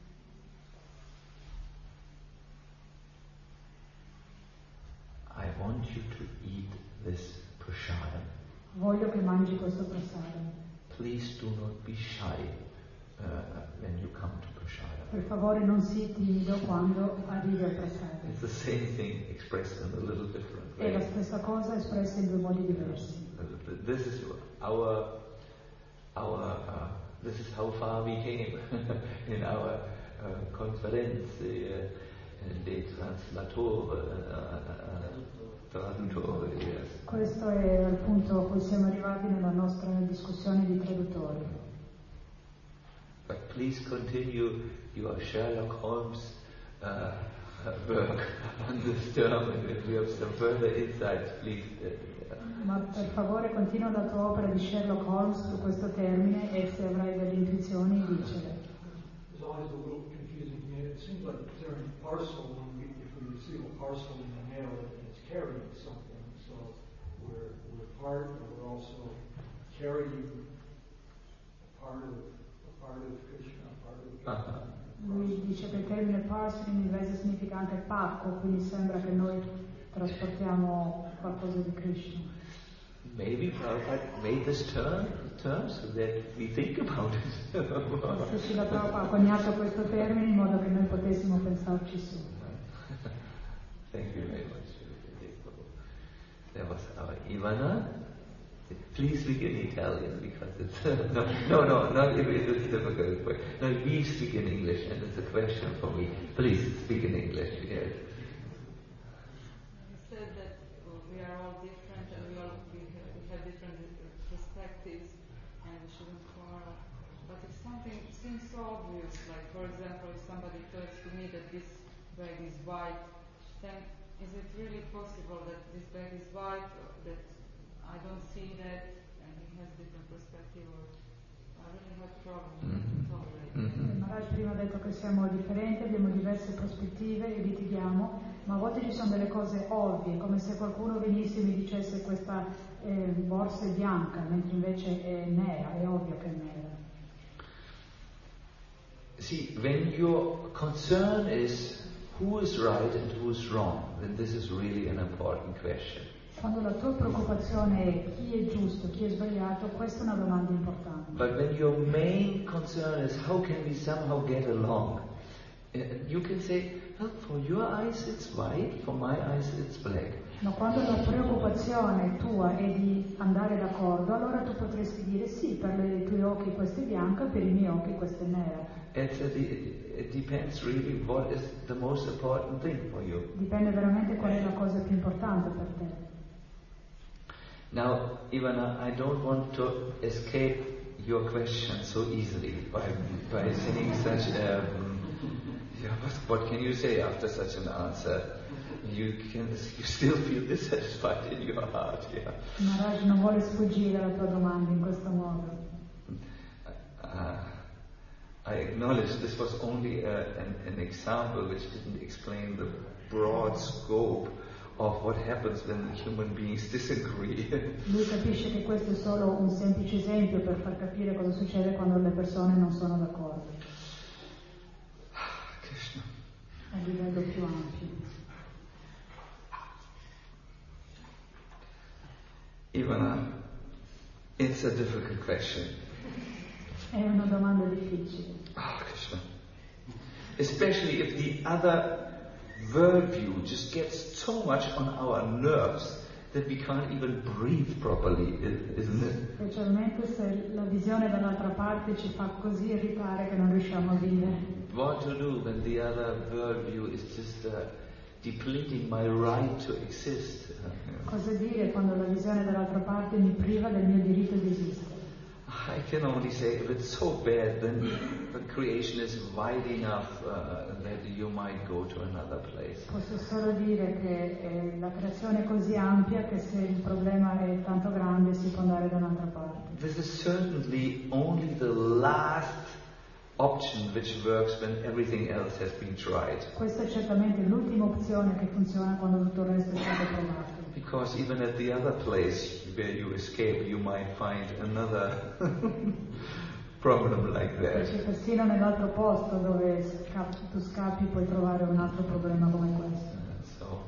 I want you to eat this prasadam. Voglio che mangi questo prasadam. Please do not be shy uh, when you come to prasadam. Per favore non sii timido quando arrivi al prasadam. It's the same thing expressed in a little different È la way. stessa cosa espressa in due modi diversi. This is our, our, uh, this is how far we came in our uh, conference, uh, the translatore, uh, uh, traduttore, yes. Questo è il punto a cui siamo arrivati nella nostra discussione di traduttori. But please continue your Sherlock Holmes uh, work on this term, and if you have some further insights, please. Uh, Ma per favore continua la tua opera di Sherlock Holmes su questo termine e se avrai delle intuizioni dicele. It's always a little confusing to me. It seems like the term parcel, when we, if we receive a parcel in the mail, it's carrying something. So we're, we're part, but we're also carrying a part of, a part of Krishna, a part of God. Uh-huh. Lui dice che il termine parcel in inglese significa anche pacco, quindi sembra che noi trasportiamo qualcosa di Krishna. Maybe Prabhupada made this term, term so that we think about it. Forse Srila Prabhupada ha coniato questo termine in modo che noi potessimo pensarci su. Thank you very much. There was our Ivana. Please speak in Italian because it's no, no, no, not if it's a difficult word. No, we speak in English, and it's a question for me. Please speak in English. Yes. You said that uh, we are all different, and we all we have, we have different perspectives, and we shouldn't quarrel. But if something seems so obvious, like for example, if somebody tells to me that this bag is white, then is it really possible that this bag is white, or that I don't see that, and he has different perspective, or I really have problems with tolerating. Maharaj prima ha detto che siamo differenti, abbiamo diverse prospettive e litighiamo, ma a volte ci sono delle cose ovvie, come se qualcuno venisse e mi dicesse questa eh, borsa è bianca, mentre invece è nera, è ovvio che è nera. See, when your concern is who is right and who is wrong, then this is really an important question. Quando la tua preoccupazione è chi è giusto, chi è sbagliato, questa è una domanda importante. But when your main concern is how can we somehow get along, uh, you can say, well, for your eyes it's white, for my eyes it's black. Ma quando la preoccupazione tua è di andare d'accordo, allora tu potresti dire sì, per i tuoi occhi questa è bianca, per i miei occhi questa è nera. It's a, it depends really what is the most important thing for you. Dipende veramente qual è la cosa più importante per te. Now, Ivana, I don't want to escape your question so easily by by saying such. Um, yeah, what, what can you say after such an answer? You can you still feel dissatisfied in your heart, yeah. Maharaj non vuole sfuggire alla tua domanda in questo modo. Uh, I acknowledge this was only a, an, an example which didn't explain the broad scope of what happens when human beings disagree. Lui capisce che questo è solo un semplice esempio per far capire cosa succede quando le persone non sono d'accordo. Krishna. A livello più ampio. Ivana, it's a difficult question. È una domanda difficile. Ah, Krishna. Especially if the other worldview just gets so much on our nerves that we can't even breathe properly, isn't it? Specialmente se la visione dall'altra parte ci fa così irritare che non riusciamo a vivere. What to do when the other worldview is just uh, depleting my right to exist? Cosa dire quando la visione dall'altra parte mi priva del mio diritto di esistere? I can only say if it's so bad, then the creation is wide enough uh, that you might go to another place. Posso solo dire che eh, la creazione è così ampia che se il problema è tanto grande si può andare da un'altra parte. This is certainly only the last option which works when everything else has been tried. Questa è certamente l'ultima opzione che funziona quando tutto il resto è stato provato. Because even at the other place where you escape, you might find another problem like Perché that. persino nell'altro posto dove scappi, tu scappi puoi trovare un altro problema come questo. So,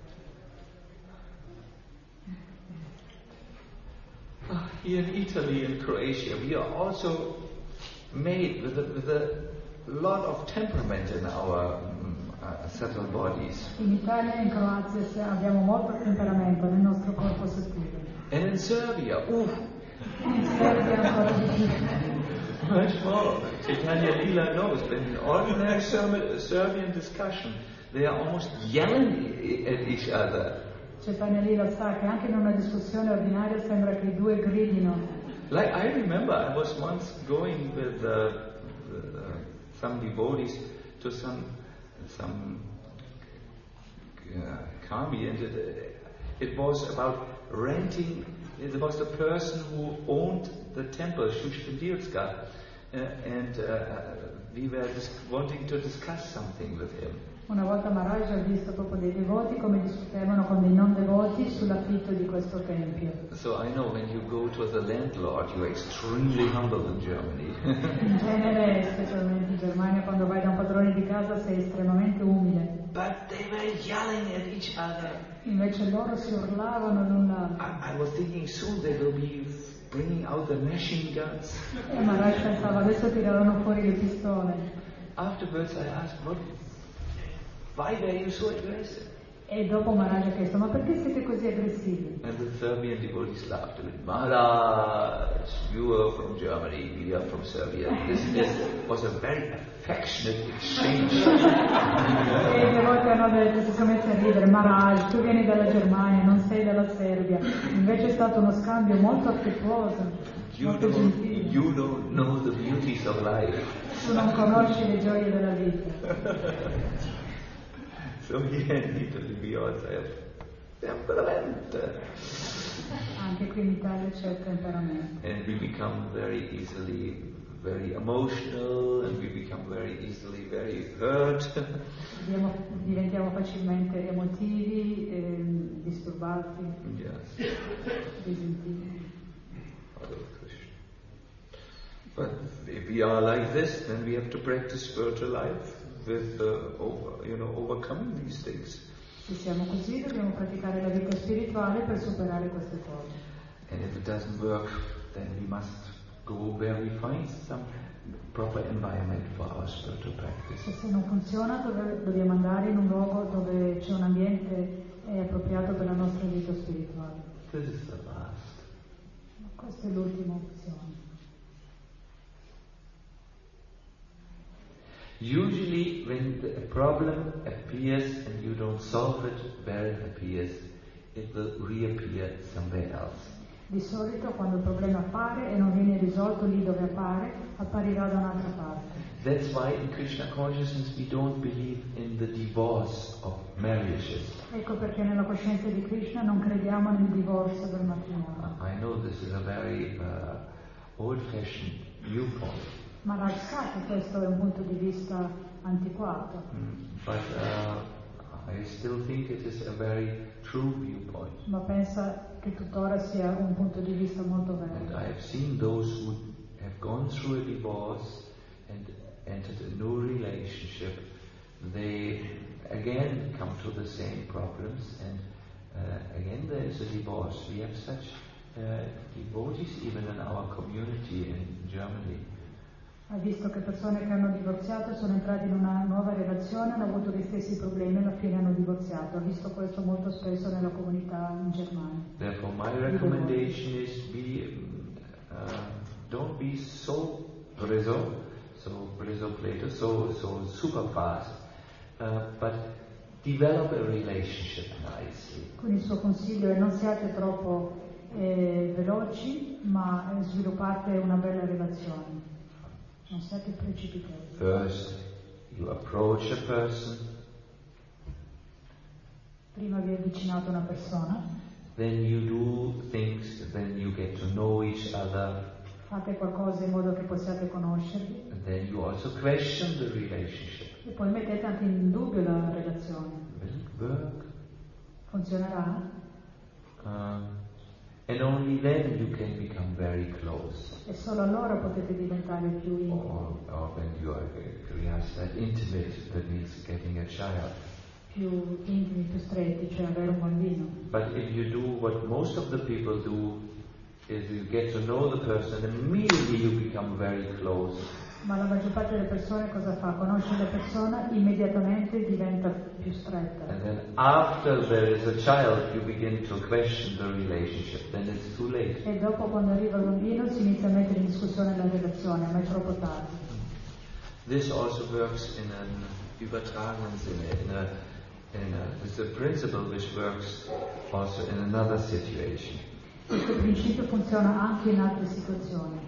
uh, here in Italy and Croatia, we are also made with a, with a lot of temperament in our um, uh, subtle bodies. In Italia e in Croazia se- abbiamo molto temperamento nel nostro corpo sottile. And in Serbia, ooh, In Serbia ancora di più. much more. Chaitanya Lila knows, but in ordinary Serb- Serbian discussion, they are almost yelling i- at each other. Chaitanya Lila sa che anche in una discussione ordinaria sembra che i due gridino. Like I remember, I was once going with, uh, with uh, some devotees to some some uh, kami, and it, it was about renting. It was the person who owned the temple, Shushpindirska, uh, and uh, we were just wanting to discuss something with him. Una volta Maharaj ha visto proprio dei devoti come discutevano con dei non devoti sull'affitto di questo tempio. So I know when you go to the landlord, you are extremely humble in Germany. In genere, specialmente in Germania, quando vai da un padrone di casa sei estremamente umile. But they were yelling at each other. Invece loro si urlavano l'un l'altro. I, I was thinking soon they will be bringing out the machine guns. E Maharaj pensava adesso tireranno fuori le pistole. Afterwards I asked, what, why were you so aggressive? E dopo Maharaj ha chiesto, ma perché siete così aggressivi? And the Serbian devotees laughed a bit. Maharaj, you are from Germany, we are from Serbia. This, this was a very affectionate exchange. E le volte hanno detto, si sono messi a ridere, Maharaj, tu vieni dalla Germania, non sei dalla Serbia. Invece è stato uno scambio molto affettuoso, You molto don't, gentile. you don't know the beauties of life. Tu non conosci le gioie della vita. So here in Italy we also have temperament. Anche qui in Italia c'è il temperamento. And we become very easily very emotional, and we become very easily very hurt. Diventiamo, diventiamo facilmente emotivi, ehm, disturbati, Yes. risentiti. Hare Krishna. But if we are like this, then we have to practice spiritual life with, uh, over, you know, overcoming these things. Se siamo così dobbiamo praticare la vita spirituale per superare queste cose. And if it doesn't work, then we must go where we find some proper environment for our spiritual practice. E se non funziona dove- dobbiamo andare in un luogo dove c'è un ambiente eh, appropriato per la nostra vita spirituale. This is the last. Ma questa è l'ultima opzione. Usually when the, a problem appears and you don't solve it where it appears, it will reappear somewhere else. Di solito quando il problema appare e non viene risolto lì dove appare, apparirà da un'altra parte. That's why in Krishna consciousness we don't believe in the divorce of marriages. Ecco perché nella coscienza di Krishna non crediamo nel divorzio del matrimonio. I know this is a very uh, old-fashioned viewpoint, Maharaj sa che questo è un punto di vista antiquato, mm, but uh, I still think it is a very true viewpoint. ma pensa che tuttora sia un punto di vista molto And vero. I have seen those who have gone through a divorce and entered a new relationship. They again come to the same problems, and uh, again there is a divorce. We have such uh, devotees even in our community in Germany. Ha visto che persone che hanno divorziato sono entrate in una nuova relazione, hanno avuto gli stessi problemi e alla fine hanno divorziato. Ha visto questo molto spesso nella comunità in Germania. Therefore, my recommendation is be uh, don't be so brizo, so brizo plato, so so super fast, uh, but develop a relationship nicely. Quindi il suo consiglio è non siate troppo eh, veloci, ma eh, sviluppate una bella relazione. Non siate precipitosi. First, you approach a person, Prima vi avvicinate a una persona, then you do things, then you get to know each other, fate qualcosa in modo che possiate conoscervi and then you also question the relationship. e poi mettete anche in dubbio la relazione. Will it work? Funzionerà? Um, and only then you can become very close. E solo allora potete diventare più intimi. Or, or when you are grihastha intimate, that means getting a child. più intimi, più stretti, cioè avere un bambino. But if you do what most of the people do, is you get to know the person, immediately you become very close. Ma la maggior parte delle persone cosa fa? Conosce la persona, immediatamente diventa più stretta. And then after there is a child, you begin to question the relationship. Then it's too late. E dopo, quando arriva il bambino, si inizia a mettere in discussione la relazione, ma è troppo tardi. This also works in an übertragenen Sinne, in a, in a, it's a principle which works also in another situation. Questo principio funziona anche in altre situazioni.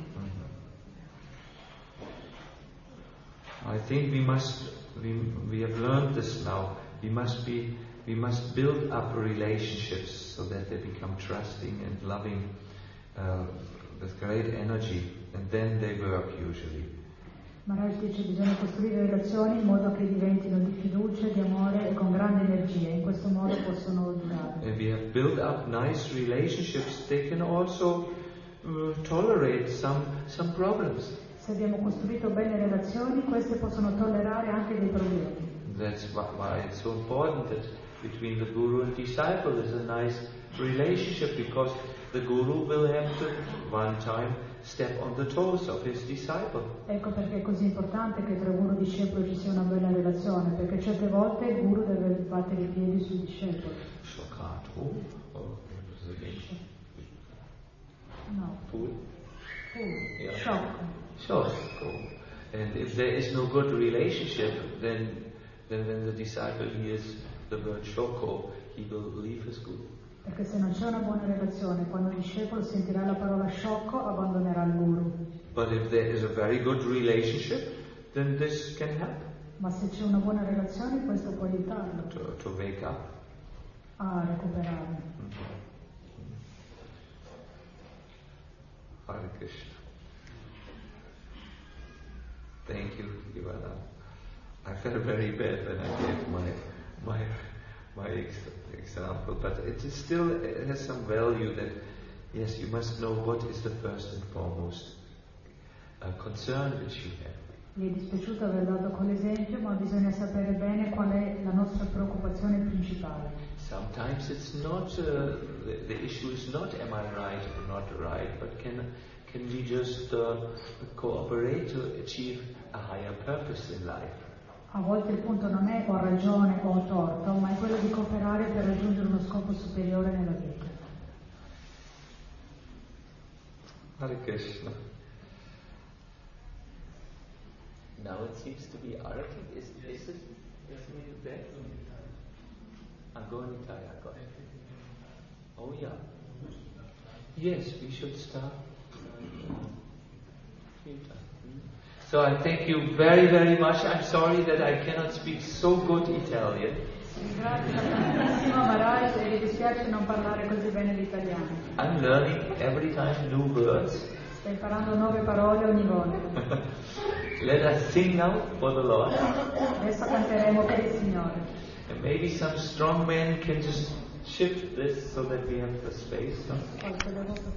I think we must, we, we have learned this now. We must be, we must build up relationships so that they become trusting and loving uh, with great energy, and then they work usually. Maharaj dice che bisogna costruire relazioni in modo che diventino di fiducia, di amore e con grande energia. In questo modo possono durare. If we have built up nice relationships, they can also uh, tolerate some, some problems. Se abbiamo costruito bene relazioni, queste possono tollerare anche dei problemi. That's why it's so important that between the guru and disciple is a nice relationship, because the guru will have to one time step on the toes of his disciple. Ecco perché è così importante che tra guru e discepolo ci sia una bella relazione, perché certe volte il guru deve battere i piedi sul discepolo. Shakato? Oh, No. Fool? Fool. Yeah. Sciocco. Shoko. And if there is no good relationship, then, then when the disciple hears the word shoko, he will leave his guru. Perché se non c'è una buona relazione, quando il discepolo sentirà la parola sciocco, abbandonerà il guru. But if there is a very good relationship, then this can help Ma se c'è una buona relazione, questo può aiutarlo to, to wake up. a recuperare. Mm-hmm. Hare Krishna. Thank you, Ivana. I felt very bad when I gave my my my ex- example, but it is still it has some value that yes, you must know what is the first and foremost uh, concern which you have. Mi è dispiaciuto aver dato quell'esempio, ma bisogna sapere bene qual è la nostra preoccupazione principale. Sometimes it's not uh, the, the issue is not am I right or not right, but can can we just uh, cooperate to achieve a higher purpose in life? A volte il punto non è ho ragione o ho torto, ma è quello di cooperare per raggiungere uno scopo superiore nella vita. Hare Krishna. Now it seems to be Arati. Is, is it? Is it there? Agonitaya. Oh yeah. Yes, we should start. So I thank you very, very much. I'm sorry that I cannot speak so good Italian. Ringrazio tantissimo Maharaj e mi dispiace non parlare così bene l'italiano. I'm learning every time new words. Sto imparando nuove parole ogni volta. Let us sing now for the Lord. Adesso canteremo per il Signore. And maybe some strong men can just shift this so that we have the space. No? Poi se devo